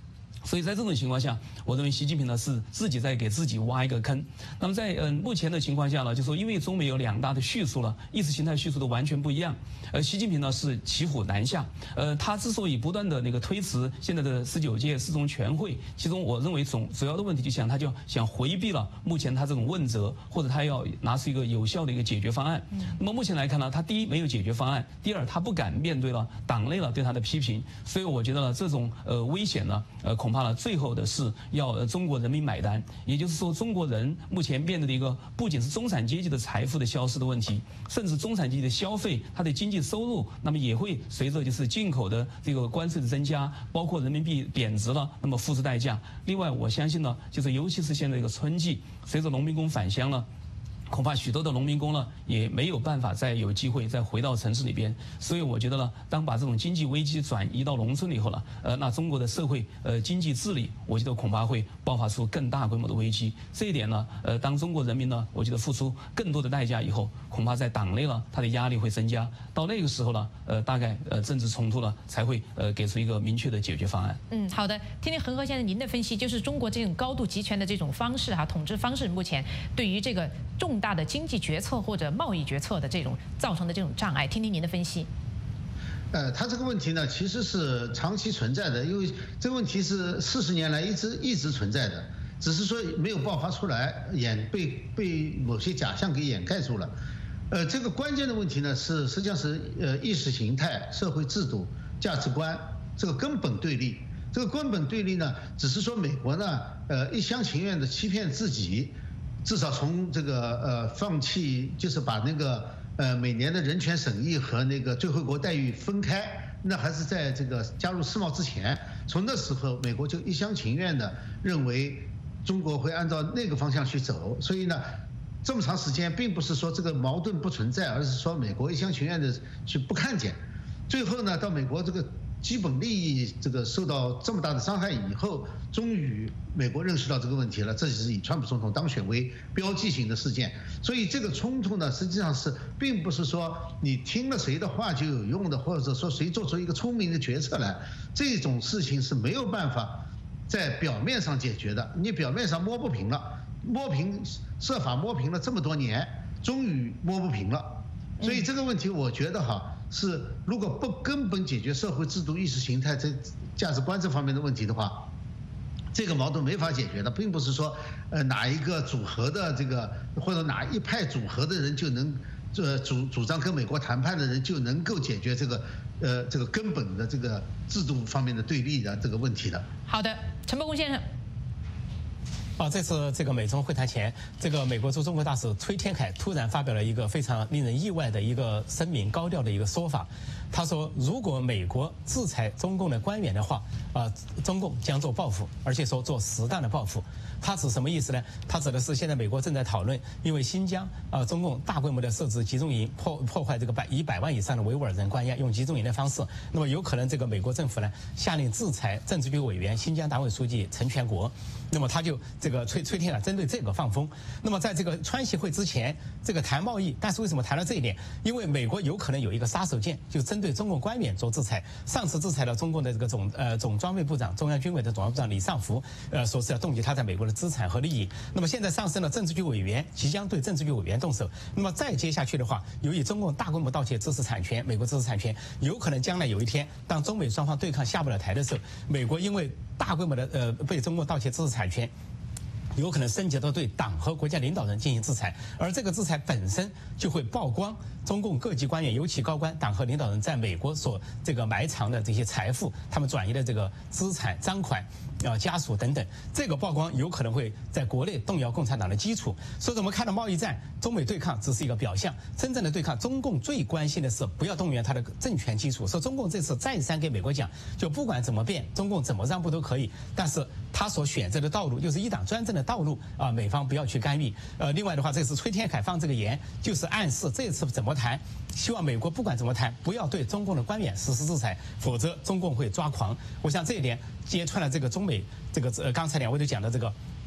所以在这种情况下，我认为习近平呢是自己在给自己挖一个坑。那么在目前的情况下呢，就说因为中美有2大的叙述了，意识形态叙述都完全不一样。习近平呢是骑虎难下。他之所以不断的那个推迟现在的19届4中全会，其中我认为主要的问题他就想回避了目前他这种问责，或者他要拿出一个有效的一个解决方案。那么目前来看呢，他第一没有解决方案，第二他不敢面对了党内了对他的批评。所以我觉得呢，这种危险呢，恐怕呢最后的是要中国人民买单。也就是说，中国人目前面对的一个不仅是中产阶级的财富的消失的问题，甚至中产阶级的消费，它的经济收入，那么也会随着就是进口的这个关税的增加，包括人民币贬值了，那么付出代价。另外，我相信呢，就是尤其是现在这个春季，随着农民工返乡了。恐怕许多的农民工呢，也没有办法再有机会再回到城市里边。所以我觉得呢，当把这种经济危机转移到农村以后呢，那中国的社会经济治理，我觉得恐怕会爆发出更大规模的危机。这一点呢，当中国人民呢，我觉得付出更多的代价以后，恐怕在党内呢，他的压力会增加。到那个时候呢，大概政治冲突呢才会给出一个明确的解决方案。 好的，听听恒河先生您的分析，就是中国这种高度集权的这种方式统治方式，目前对于这个重大的经济决策或者贸易决策的这种造成的这种障碍，听听您的分析。 他这个问题呢，其实是长期存在的，因为这个问题是40年来一直存在的，只是说没有爆发出来，被某些假象给掩盖住了。这个关键的问题呢，实际上是意识形态、社会制度、价值观这个根本对立。这个根本对立呢，只是说美国呢，一厢情愿的欺骗自己。至少从这个放弃，就是把那个每年的人权审议和那个最惠国待遇分开，那还是在这个加入世贸之前。从那时候，美国就一厢情愿的认为中国会按照那个方向去走，所以呢，这么长时间并不是说这个矛盾不存在，而是说美国一厢情愿的去不看见。最后呢，到美国这个基本利益这个受到这么大的伤害以后，终于美国认识到这个问题了，这是以川普总统当选为标记性的事件。所以这个冲突呢，实际上是并不是说你听了谁的话就有用的，或者说谁做出一个聪明的决策来，这种事情是没有办法在表面上解决的。你表面上摸不平了，设法摸平了这么多年，终于摸不平了。所以这个问题，我觉得是如果不根本解决社会制度、意识形态、价值观这方面的问题的话，这个矛盾没法解决的，并不是说哪一个组合的这个或者哪一派组合的人就能主张跟美国谈判的人就能够解决这个根本的这个制度方面的对立的这个问题的。 好的，陈伯公先生。 这次这个美中会谈前，这个美国驻中国大使崔天凯突然发表了一个非常令人意外的一个声明，高调的一个说法。他说，如果美国制裁中共的官员的话，中共将做报复，而且说做适当的报复。他指什么意思呢？他指的是现在美国正在讨论，因为新疆中共大规模的设置集中营，破坏这个100万以上的维吾尔人关押，用集中营的方式，那么有可能这个美国政府呢下令制裁政治局委员、新疆党委书记陈全国。那么他就这个崔天凯针对这个放风。那么在这个川协会之前，这个谈贸易，但是为什么谈到这一点？因为美国有可能有一个杀手锏，就针对中共官员做制裁。上次制裁了中共的这个总装备部长、中央军委的总装备部长李尚福，说是要冻结他在美国的资产和利益。那么现在上升了政治局委员，即将对政治局委员动手。那么再接下去的话，由于中共大规模盗窃知识产权，美国知识产权有可能将来有一天，当中美双方对抗下不了台的时候，美国因为大规模的被中共盗窃知识产权，有可能升级到对党和国家领导人进行制裁，而这个制裁本身就会曝光中共各级官员，尤其高官、党和领导人在美国所这个埋藏的这些财富，他们转移的这个资产、赃款、家属等等，这个曝光有可能会在国内动摇共产党的基础。所以我们看到贸易战、中美对抗只是一个表象，真正的对抗，中共最关心的是不要动员他的政权基础。所以中共这次再三给美国讲，就不管怎么变，中共怎么让步都可以，但是他所选择的道路就是一党专政的道路美方不要去干预。另外的话，这次崔天凯放这个言，就是暗示这次怎么谈，希望美国不管怎么谈，不要对中共的官员实施制裁，否则中共会抓狂。我想这一点揭穿了这个中美这个刚才两位都讲的这个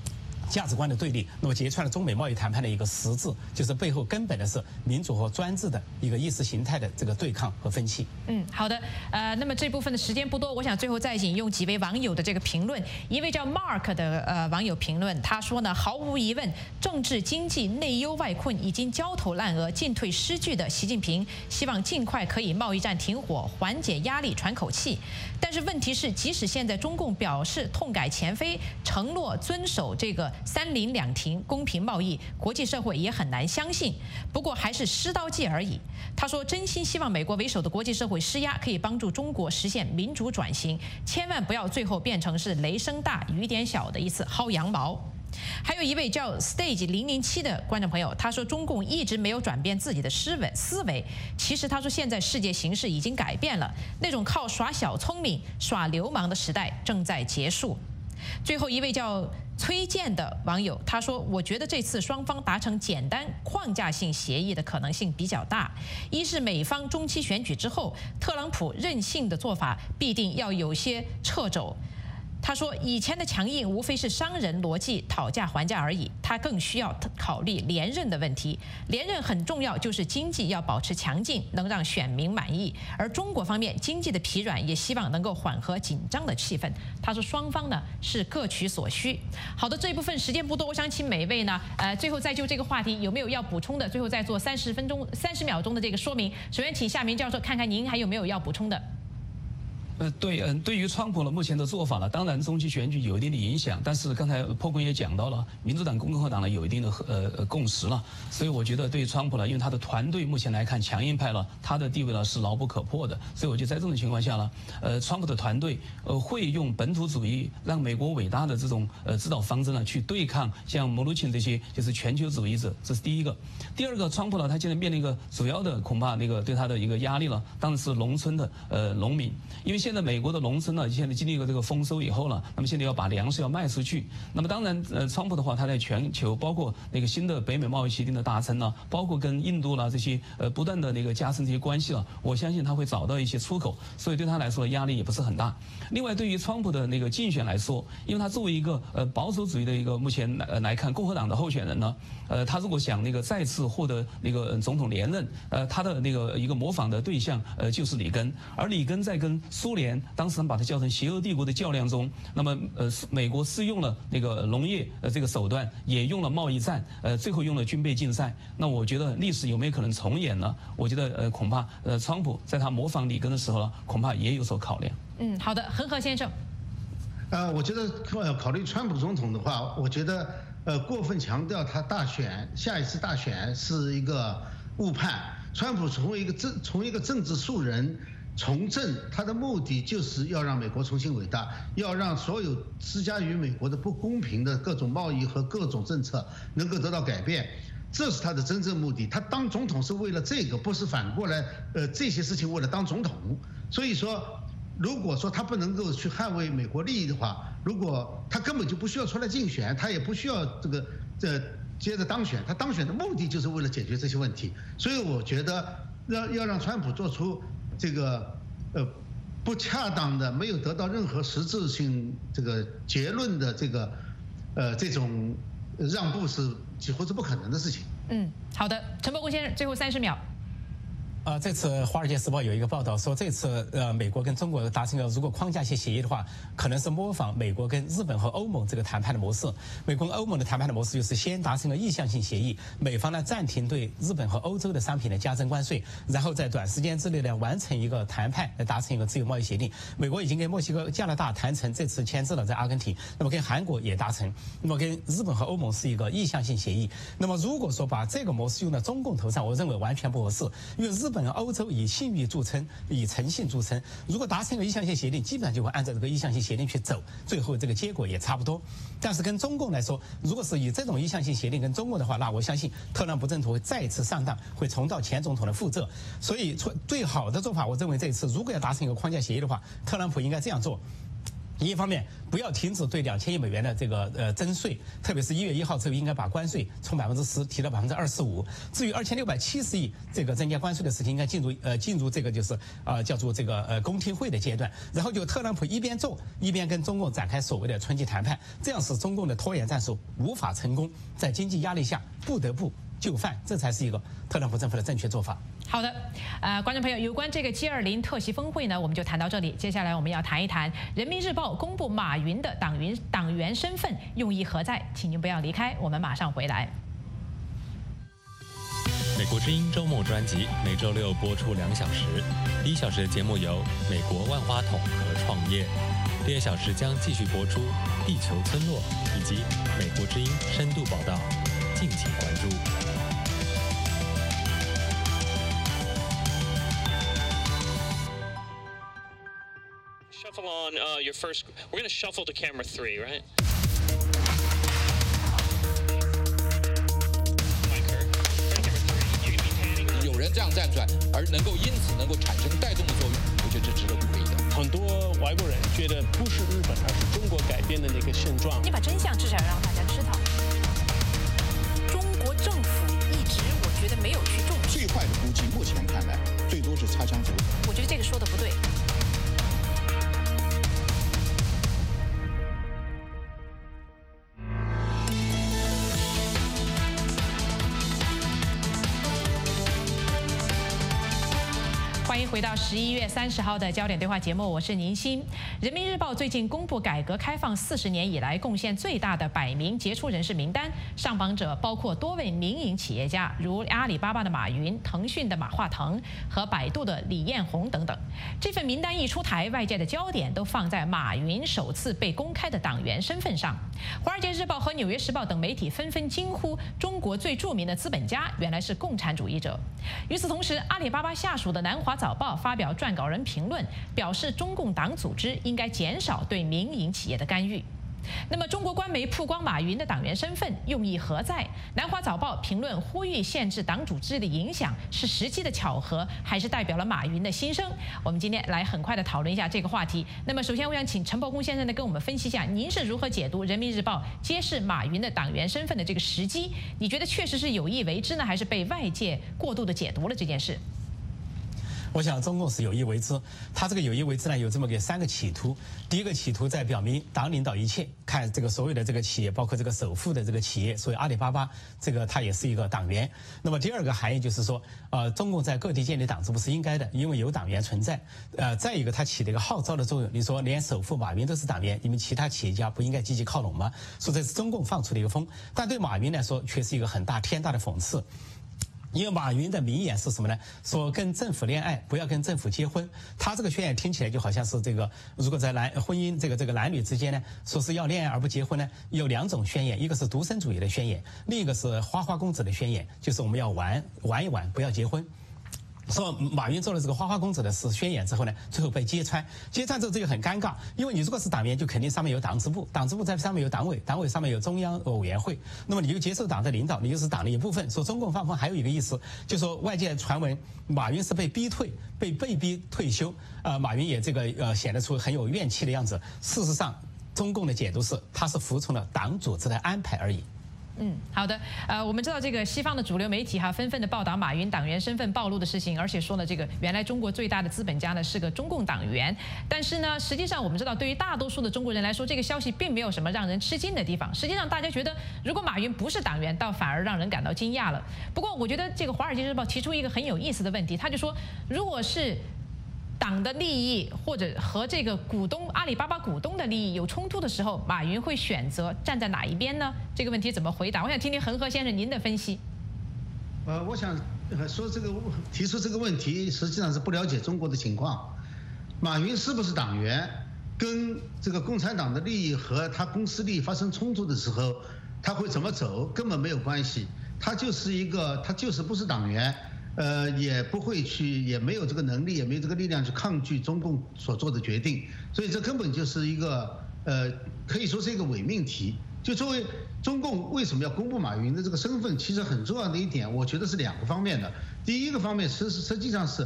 价值观的对立，那么揭穿了中美贸易谈判的一个实质，就是背后根本的是民主和专制的一个意识形态的这个对抗和分歧。 好的，那么这部分的时间不多，我想最后再引用几位网友的这个评论。一位叫 Mark 的网友评论，他说呢，毫无疑问，政治经济内忧外困已经焦头烂额、进退失据的习近平，希望尽快可以贸易战停火，缓解压力，喘口气。但是问题是，即使现在中共表示痛改前非，承诺遵守这个3零2停公平贸易，国际社会也很难相信。不过还是施刀计而已。他说，真心希望美国为首的国际社会施压，可以帮助中国实现民主转型，千万不要最后变成是雷声大雨点小的一次薅羊毛。还有一位叫 Stage 007的观众朋友，他说中共一直没有转变自己的思维。其实他说现在世界形势已经改变了，那种靠耍小聪明、耍流氓的时代正在结束。最后一位叫崔健的网友，他说：“我觉得这次双方达成简单框架性协议的可能性比较大。一是美方中期选举之后，特朗普任性的做法必定要有些掣肘。”他说，以前的强硬无非是商人逻辑讨价还价而已，他更需要考虑连任的问题。连任很重要，就是经济要保持强劲，能让选民满意。而中国方面经济的疲软，也希望能够缓和紧张的气氛。他说，双方呢是各取所需。好的，这一部分时间不多，我想请每位呢，最后再就这个话题有没有要补充的，最后再做30秒钟的这个说明。首先，请夏明教授看看您还有没有要补充的。 对于川普呢目前的做法呢，当然中期选举有一定的影响，但是刚才破坤也讲到了，民主党、共和党呢有一定的共识了，所以我觉得对于川普呢，因为他的团队目前来看强硬派了，他的地位呢是牢不可破的，所以我觉得在这种情况下呢，川普的团队会用本土主义让美国伟大的这种指导方针呢去对抗像穆鲁钦这些就是全球主义者，这是第一个。第二个，川普呢他现在面临一个主要的恐怕那个对他的一个压力呢，当然是农村的农民，因为现在美国的农村呢，现在经历过这个丰收以后了，那么现在要把粮食要卖出去。那么当然，川普的话，他在全球包括那个新的北美贸易协定的达成呢，包括跟印度啦这些不断的那个加深这些关系了，我相信他会找到一些出口，所以对他来说压力也不是很大。另外，对于川普的那个竞选来说，因为他作为一个保守主义的一个目前来看共和党的候选人呢，他如果想那个再次获得那个总统连任，他的那个一个模仿的对象就是里根，而里根在跟苏联当时他们把它叫成邪恶帝国的较量中，那么美国是用了那个农业这个手段，也用了贸易战，最后用了军备竞赛。那我觉得历史有没有可能重演呢？我觉得恐怕川普在他模仿里根的时候呢，恐怕也有所考量。 好的，恒河先生。 我觉得考虑川普总统的话，我觉得过分强调他下一次大选是一个误判。川普从一个政治素人从政，他的目的就是要让美国重新伟大，要让所有施加于美国的不公平的各种贸易和各种政策能够得到改变，这是他的真正目的。他当总统是为了这个，不是反过来这些事情为了当总统。所以说，如果说他不能够去捍卫美国利益的话，如果他根本就不需要出来竞选，他也不需要接着当选，他当选的目的就是为了解决这些问题。所以我觉得要让川普做出这个不恰当的、没有得到任何实质性这个结论的这种让步是几乎是不可能的事情。 好的，陈伯公先生，最后30秒。 这次《华尔街时报》有一个报道说，这次美国跟中国达成了如果框架性协议的话，可能是模仿美国跟日本和欧盟这个谈判的模式。美国跟欧盟的谈判的模式就是先达成了意向性协议，美方呢暂停对日本和欧洲的商品的加征关税，然后在短时间之内呢完成一个谈判，来达成一个自由贸易协定。美国已经跟墨西哥、加拿大谈成，这次签字了在阿根廷，那么跟韩国也达成，那么跟日本和欧盟是一个意向性协议。那么如果说把这个模式用到中共头上，我认为完全不合适，因为日本和欧洲以信誉著称，以诚信著称。如果达成一个意向性协定，基本上就会按照这个意向性协定去走，最后这个结果也差不多。但是跟中共来说，如果是以这种意向性协定跟中共的话，那我相信特朗普政府会再一次上当，会重蹈前总统的覆辙。所以最好的做法，我认为这一次如果要达成一个框架协议的话，特朗普应该这样做。 一方面不要停止对2000亿美元的这个征税，特别是1月1号之后应该把关税从10%提到25%。至于2670亿这个增加关税的事情，应该进入这个就是叫做这个公听会的阶段，然后就特朗普一边做一边跟中共展开所谓的春季谈判，这样使中共的拖延战术无法成功，在经济压力下不得不就范，这才是一个特朗普政府的正确做法。 好的，观众朋友，有关这个G20特席峰会呢，我们就谈到这里。接下来我们要谈一谈《人民日报》公布马云的党员身份用意何在？请您不要离开，我们马上回来。 美国之音周末专辑每周6播出2小时，第1小时的节目由美国万花筒和创业，第2小时将继续播出地球村落以及美国之音深度报道，敬请关注。 Shuffle on your first. We're going to shuffle to camera 3, right? 有人这样站出来，而因此能够产生带动的作用，我觉得这值得鼓励的。 很多外国人觉得不是日本，而是中国改变的那个现状。 你把真相至少让大家知道。中国政府一直，我觉得没有去重视。 最坏的估计，目前看来，最多是擦枪走火。 我觉得这个说的不对。欢迎回到11月30号的焦点对话节目，我是宁鑫。人民日报最近公布改革开放40年以来贡献最大的100名杰出人士名单，上榜者包括多位民营企业家，如阿里巴巴的马云、腾讯的马化腾和百度的李彦宏等等。这份名单一出台，外界的焦点都放在马云首次被公开的党员身份上。华尔街日报和纽约时报等媒体纷纷惊呼，中国最著名的资本家原来是共产主义者。与此同时，阿里巴巴下属的南华早报发表撰稿人评论，表示中共党组织应该减少对民营企业的干预。那么，中国官媒曝光马云的党员身份用意何在？南华早报评论呼吁限制党组织的影响是时机的巧合，还是代表了马云的心声？我们今天来很快的讨论一下这个话题。那么，首先我想请陈伯公先生呢跟我们分析一下，您是如何解读人民日报揭示马云的党员身份的这个时机？你觉得确实是有意为之呢，还是被外界过度的解读了这件事？ 我想中共是有意为之，他这个有意为之呢，有这么个3个企图。第一个企图在表明党领导一切，看这个所有的这个企业，包括这个首富的这个企业，所以阿里巴巴这个它也是一个党员。那么第2个含义就是说，中共在各地建立党支部是应该的，因为有党员存在。再一个，它起了一个号召的作用。你说连首富马云都是党员，你们其他企业家不应该积极靠拢吗？说这是中共放出的一个风，但对马云来说却是一个天大的讽刺。因为马云的名言是什么呢？说跟政府恋爱，不要跟政府结婚。他这个宣言听起来就好像是这个，如果在婚姻这个男女之间呢，说是要恋爱而不结婚呢，有2种宣言，一个是独身主义的宣言，另一个是花花公子的宣言，就是我们要玩一玩，不要结婚。说马云做了这个花花公子的事宣言之后呢，最后被揭穿之后这个很尴尬，因为你如果是党员，就肯定上面有党支部，党支部在上面有党委，党委上面有中央委员会，那么你就接受党的领导，你就是党的一部分。说中共放风还有一个意思，就说外界传闻马云是被逼退休，马云也显得出很有怨气的样子。事实上，中共的解读是他是服从了党组织的安排而已。 好的，我们知道这个西方的主流媒体纷纷的报道马云党员身份暴露的事情，而且说呢，这个原来中国最大的资本家呢是个中共党员。但是呢，实际上我们知道，对于大多数的中国人来说，这个消息并没有什么让人吃惊的地方。实际上，大家觉得如果马云不是党员，倒反而让人感到惊讶了。不过，我觉得这个《华尔街日报》提出一个很有意思的问题，他就说，如果是党的利益或者和这个阿里巴巴股东的利益有冲突的时候，马云会选择站在哪一边呢？这个问题怎么回答？我想听听恒河先生您的分析。 我想说提出这个问题，实际上是不了解中国的情况。马云是不是党员，跟这个共产党的利益和他公司利益发生冲突的时候，他会怎么走根本没有关系。他就是不是党员。也不会去，也没有这个能力，也没有这个力量去抗拒中共所做的决定，所以这根本就是一个可以说是一个伪命题。就作为中共为什么要公布马云的这个身份，其实很重要的一点，我觉得是2个方面的。第一个方面实际上是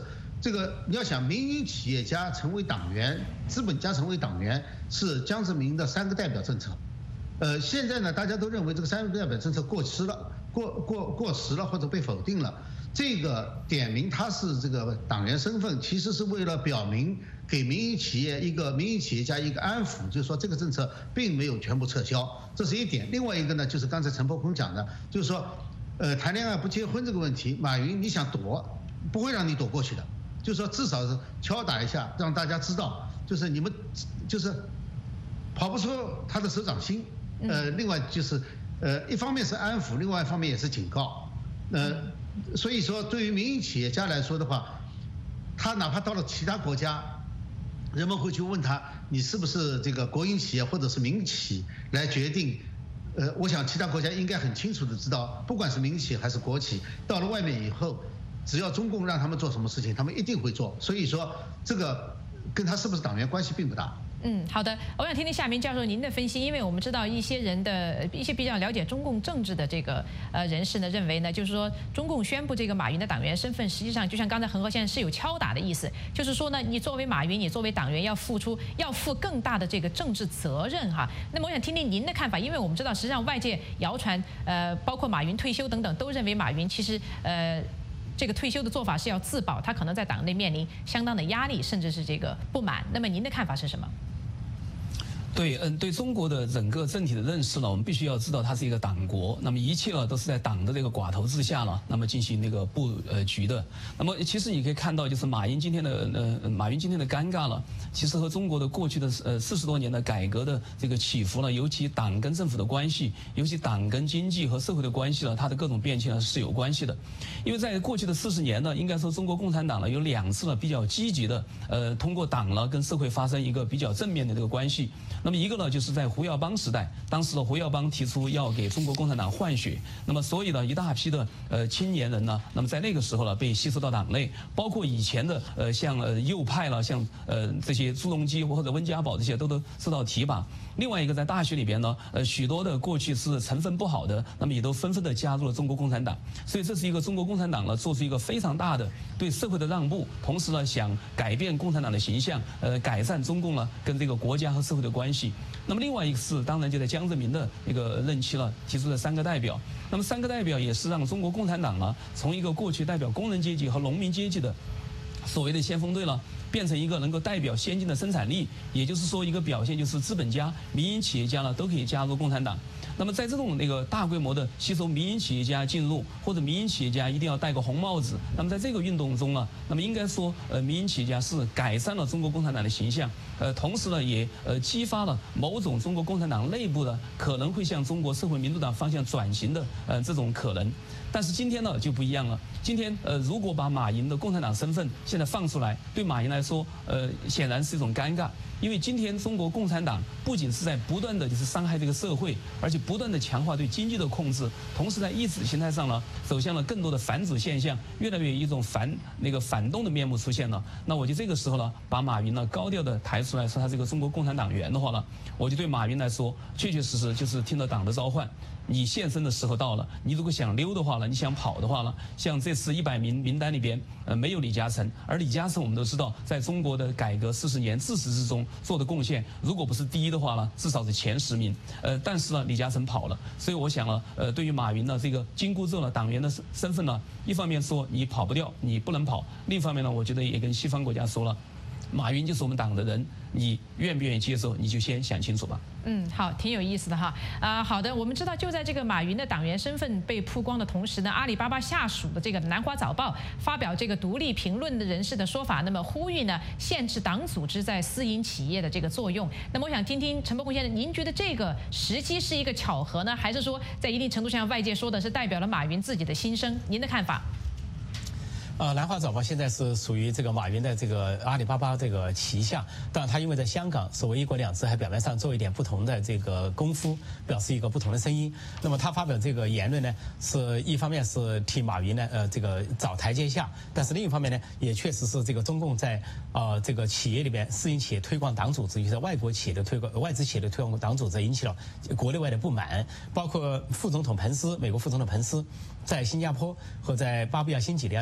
这个你要想民营企业家成为党员，资本家成为党员是江泽民的3个代表政策。现在呢，大家都认为这个3个代表政策过时了，或者被否定了。这个点名他是这个党员身份，其实是为了表明给民营企业家一个安抚，就是说这个政策并没有全部撤销，这是一点。另外一个呢，就是刚才陈伯空讲的，就是说，谈恋爱不结婚这个问题，马云你想躲，不会让你躲过去的，就是说至少是敲打一下，让大家知道，就是你们就是跑不出他的手掌心。另外就是一方面是安抚，另外一方面也是警告。所以说对于民营企业家来说的话，他哪怕到了其他国家，人们会去问他，你是不是这个国营企业或者是民企来决定。我想其他国家应该很清楚的知道，不管是民企还是国企，到了外面以后，只要中共让他们做什么事情，他们一定会做。所以说这个跟他是不是党员关系并不大。 好的，我想听听夏明教授您的分析，因为我们知道一些比较了解中共政治的这个人士呢，认为呢，就是说中共宣布这个马云的党员身份，实际上就像刚才恒河先生是有敲打的意思，就是说呢，你作为马云，你作为党员要负更大的这个政治责任哈。那么我想听听您的看法，因为我们知道实际上外界谣传包括马云退休等等，都认为马云其实这个退休的做法是要自保，他可能在党内面临相当的压力，甚至是这个不满。那么您的看法是什么？ 对中国的整个政体的认识呢，我们必须要知道它是一个党国，那么一切呢都是在党的这个寡头之下了，那么进行那个布局的。那么其实你可以看到，就是马云今天的尴尬了，其实和中国的过去的40多年的改革的这个起伏呢，尤其党跟政府的关系，尤其党跟经济和社会的关系呢，它的各种变迁呢是有关系的。因为在过去的40年呢，应该说中国共产党呢有2次呢比较积极的通过党呢跟社会发生一个比较正面的这个关系。那么一个呢，就是在胡耀邦时代，当时的胡耀邦提出要给中国共产党换血，那么所以呢，一大批的青年人呢，那么在那个时候呢，被吸收到党内，包括以前的像右派了，像这些朱镕基或者温家宝这些都受到提拔。另外一个在大学里边呢，许多的过去是成分不好的，那么也都纷纷的加入了中国共产党。所以这是一个中国共产党呢做出一个非常大的对社会的让步，同时呢想改变共产党的形象，改善中共呢跟这个国家和社会的关系。那么另外一个是当然就在江泽民的那个任期了提出的3个代表。那么3个代表也是让中国共产党呢从一个过去代表工人阶级和农民阶级的所谓的先锋队了，变成一个能够代表先进的生产力，也就是说一个表现就是资本家、民营企业家呢都可以加入共产党。那么在这种那个大规模的吸收民营企业家进入，或者民营企业家一定要戴个红帽子，那么在这个运动中呢，那么应该说民营企业家是改善了中国共产党的形象，同时呢也激发了某种中国共产党内部的可能会向中国社会民主党方向转型的这种可能。但是今天呢就不一样了。今天如果把马云的共产党身份现在放出来，对马云来说显然是一种尴尬。因为今天中国共产党不仅是在不断的就是伤害这个社会，而且不断的强化对经济的控制，同时在意识形态上呢走向了更多的反祖现象，越来越一种反动的面目出现了。那我就这个时候呢，把马云呢高调的抬出来说他是一个中国共产党员的话呢，我就对马云来说，确确实实就是听了党的召唤，你现身的时候到了。你如果想溜的话呢，你想跑的话呢，像这次100名单里边没有李嘉诚，而李嘉诚我们都知道，在中国的改革40年自始至终做的贡献，如果不是第一的话呢，至少是前10名。但是呢，李嘉诚跑了，所以我想呢，对于马云呢这个紧箍咒呢党员的身份呢，一方面说你跑不掉，你不能跑；另一方面呢，我觉得也跟西方国家说了，马云就是我们党的人，你愿不愿意接受，你就先想清楚吧。 好，挺有意思的哈。好的，我们知道就在这个马云的党员身份被曝光的同时呢，阿里巴巴下属的这个南华早报发表这个独立评论的人士的说法，那么呼吁呢限制党组织在私营企业的这个作用。那么我想听听陈伯空先生，您觉得这个时机是一个巧合呢，还是说在一定程度上外界说的是代表了马云自己的心声？您的看法？ 南华早报现在是属于这个马云的这个阿里巴巴这个旗下，当然他因为在香港所谓1国2制，还表面上做一点不同的这个功夫，表示一个不同的声音。那么他发表这个言论呢，是一方面是替马云呢这个找台阶下，但是另一方面呢，也确实是这个中共在这个企业里边私营企业推广党组织，就是外资企业的推广党组织，引起了国内外的不满，包括美国副总统彭斯在新加坡和在巴布亚新几内亚的讲话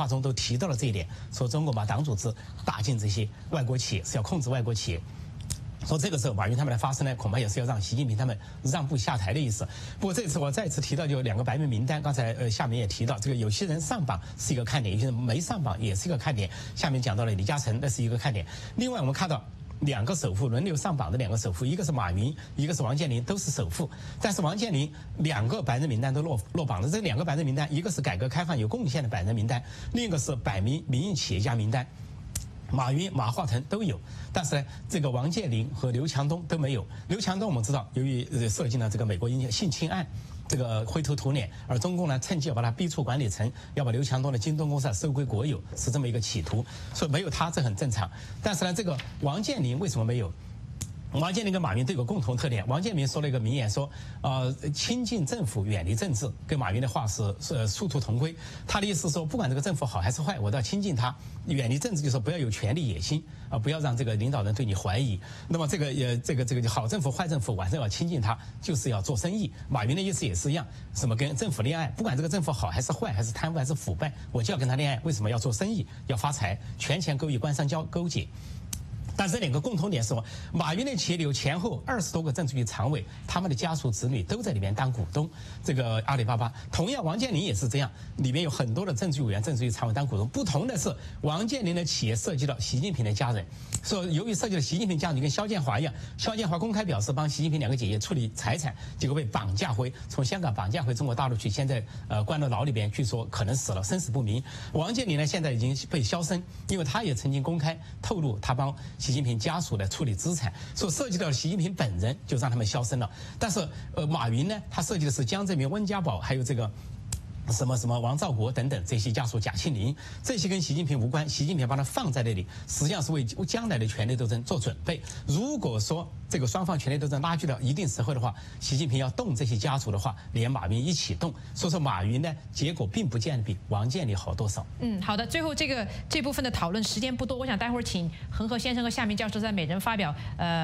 中都提到了这一点，说中国把党组织打进这些外国企业，是要控制外国企业。说这个时候马云他们的发声呢，恐怕也是要让习近平他们让步下台的意思。不过这次我再次提到就2个白名名单，刚才下面也提到，这个有些人上榜是一个看点，有些人没上榜也是一个看点。下面讲到了李嘉诚，那是一个看点。另外我们看到2个首富轮流上榜的2个首富，一个是马云，一个是王健林，都是首富。但是王健林2个白人名单都落榜了。这2个白人名单，一个是改革开放有贡献的白人名单，另一个是百名民营企业家名单。马云、马化腾都有，但是呢，这个王健林和刘强东都没有。刘强东我们知道，由于涉及了这个美国性侵案，这个灰头土脸，而中共呢趁机要把他逼出管理层，要把刘强东的京东公司收归国有，是这么一个企图。所以没有他这很正常。但是呢，这个王健林为什么没有？王健林跟马云都有个共同特点。王健林说了一个名言，说亲近政府，远离政治，跟马云的话是殊途同归。他的意思是说，不管这个政府好还是坏，我都要亲近他。远离政治就是说不要有权力野心啊，不要让这个领导人对你怀疑。那么这个好政府坏政府，晚上要亲近他，就是要做生意。马云的意思也是一样，什么跟政府恋爱，不管这个政府好还是坏，还是贪污还是腐败，我就要跟他恋爱。为什么要做生意？要发财，权钱勾结，官商勾结。但是2个共同点是什么？马云的企业里有前后20多个政治局常委，他们的家属子女都在里面当股东。这个阿里巴巴，同样王健林也是这样，里面有很多的政治委员、政治局常委当股东。不同的是，王健林的企业涉及到习近平的家人，说由于涉及到习近平家人，就跟肖建华一样，肖建华公开表示帮习近平2个姐姐处理财产，结果被绑架回从香港绑架回中国大陆去，现在关到牢里边，据说可能死了，生死不明。王健林呢现在已经被销声，因为他也曾经公开透露他帮习近平家属来处理资产，所以涉及到习近平本人，就让他们销声了。但是马云呢，他涉及的是江泽民、温家宝，还有这个什么王兆国等等这些家属，贾庆林，这些跟习近平无关，习近平把它放在那里，实际上是为将来的权力斗争做准备。如果说这个双方权力斗争拉锯到一定时候的话，习近平要动这些家族的话，连马云一起动。所以说马云呢，结果并不见得比王健林好多少。 好的，最后这部分的讨论时间不多，我想待会儿请恒河先生和夏明教授在每人发表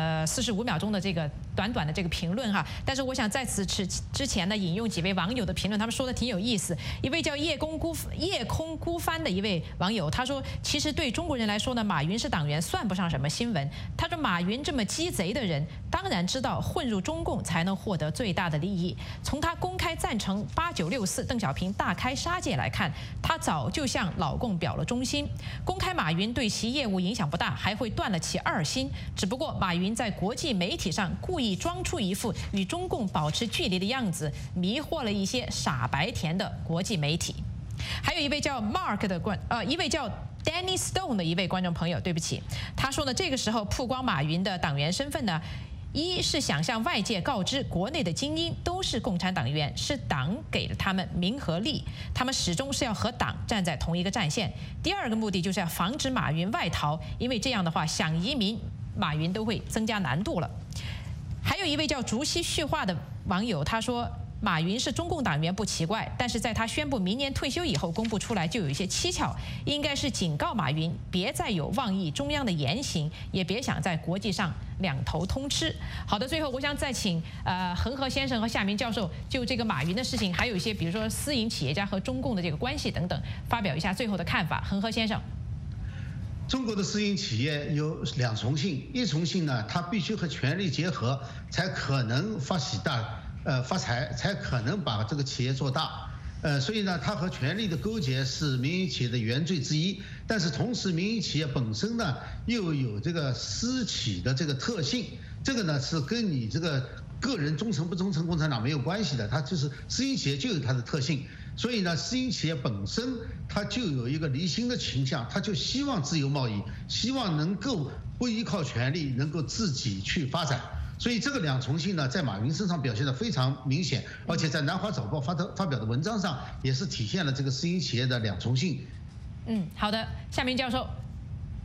45秒钟的这个短的这个评论哈。但是我想在此之前呢，引用几位网友的评论，他们说的挺有意思。一位叫夜空孤帆的一位网友，他说，其实对中国人来说呢，马云是党员算不上什么新闻。他说，马云这么鸡贼的人，当然知道混入中共才能获得最大的利益。从他公开赞成8964邓小平大开杀戒来看，他早就向老共表了忠心。公开马云对其业务影响不大，还会断了其2心。只不过马云在国际媒体上故意装出一副与中共保持距离的样子，迷惑了一些傻白甜的国际媒体。还有一位叫 Mark 的一位叫 Danny Stone 的一位观众朋友，对不起，他说呢，这个时候曝光马云的党员身份呢，一是想向外界告知国内的精英都是共产党员，是党给了他们名和利，他们始终是要和党站在同一个战线。第2个目的就是要防止马云外逃，因为这样的话想移民马云都会增加难度了。还有一位叫竹溪旭化的网友，他说，马云是中共党员不奇怪，但是在他宣布明年退休以后公布出来就有一些蹊跷，应该是警告马云别再有妄议中央的言行，也别想在国际上两头通吃。好的，最后我想再请恒河先生和夏明教授就这个马云的事情，还有一些比如说私营企业家和中共的这个关系等等，发表一下最后的看法。恒河先生。 中国的私营企业有2重性，一重性呢，它必须和权力结合，才可能发财，才可能把这个企业做大。所以呢，它和权力的勾结是民营企业的原罪之一。但是同时，民营企业本身呢，又有这个私企的这个特性，这个呢是跟你这个个人忠诚不忠诚共产党没有关系的，它就是私营企业就有它的特性。所以呢，私营企业本身它就有一个离心的倾向，它就希望自由贸易，希望能够不依靠权力，能够自己去发展。所以这个2重性呢，在马云身上表现得非常明显，而且在南华早报发表的文章上也是体现了这个私营企业的2重性。 好的，夏明教授。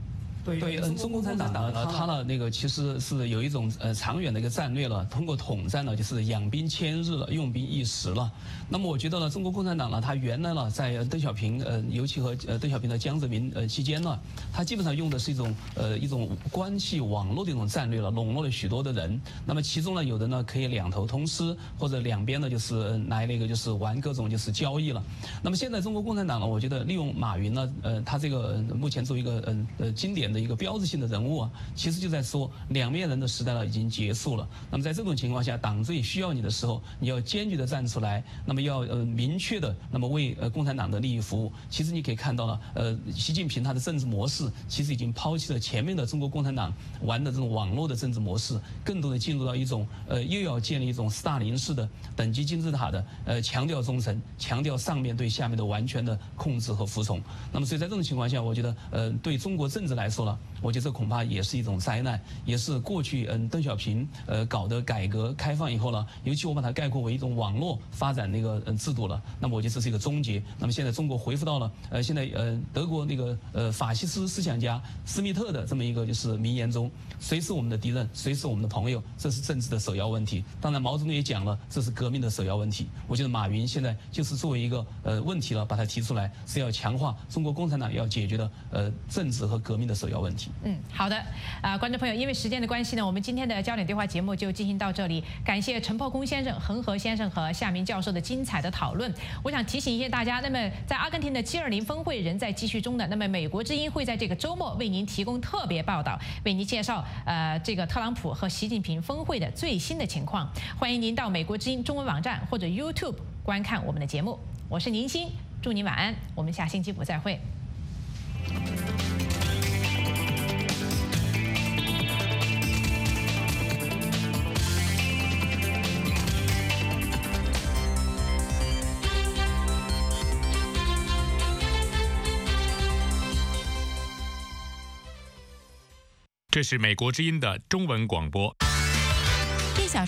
对，中共共产党呢，它呢那个其实是有一种长远的一个战略了，通过统战呢就是养兵千日了，用兵一时了。那么我觉得呢，中国共产党呢，它原来呢在邓小平尤其和邓小平的江泽民期间呢，它基本上用的是一种关系网络的一种战略了，笼络了许多的人。那么其中呢，有的呢可以两头通吃，或者两边呢就是来那个就是玩各种就是交易了。那么现在中国共产党呢，我觉得利用马云呢，他这个目前作为一个经典的一个标志性的人物啊，其实就在说两面人的时代呢已经结束了。那么在这种情况下，党最需要你的时候，你要坚决的站出来，那么要明确的那么为共产党的利益服务。其实你可以看到了，习近平他的政治模式其实已经抛弃了前面的中国共产党玩的这种网络的政治模式，更多的进入到一种又要建立一种斯大林式的等级金字塔的强调忠诚，强调上面对下面的完全的控制和服从。那么所以在这种情况下，我觉得对中国政治来说呢，我觉得这恐怕也是一种灾难，也是过去邓小平搞的改革开放以后呢，尤其我把它概括为一种网络发展那个制度了。那么我觉得这是一个终结。那么现在中国恢复到了现在德国那个法西斯思想家施密特的这么一个就是名言中，谁是我们的敌人，谁是我们的朋友，这是政治的首要问题。当然毛泽东也讲了，这是革命的首要问题。我觉得马云现在就是作为一个问题了，把它提出来，是要强化中国共产党要解决的政治和革命的首要问题。 好的，观众朋友，因为时间的关系呢，我们今天的焦点对话节目就进行到这里。感谢陈炮公先生、恒河先生和夏明教授的精彩的讨论。我想提醒一下大家，那么在阿根廷的G20峰会仍在继续中的，那么美国之音会在这个周末为您提供特别报道，为您介绍这个特朗普和习近平峰会的最新的情况。欢迎您到美国之音中文网站或者 YouTube 观看我们的节目。我是宁欣，祝您晚安，我们下星期五再会。 这是美国之音的中文广播。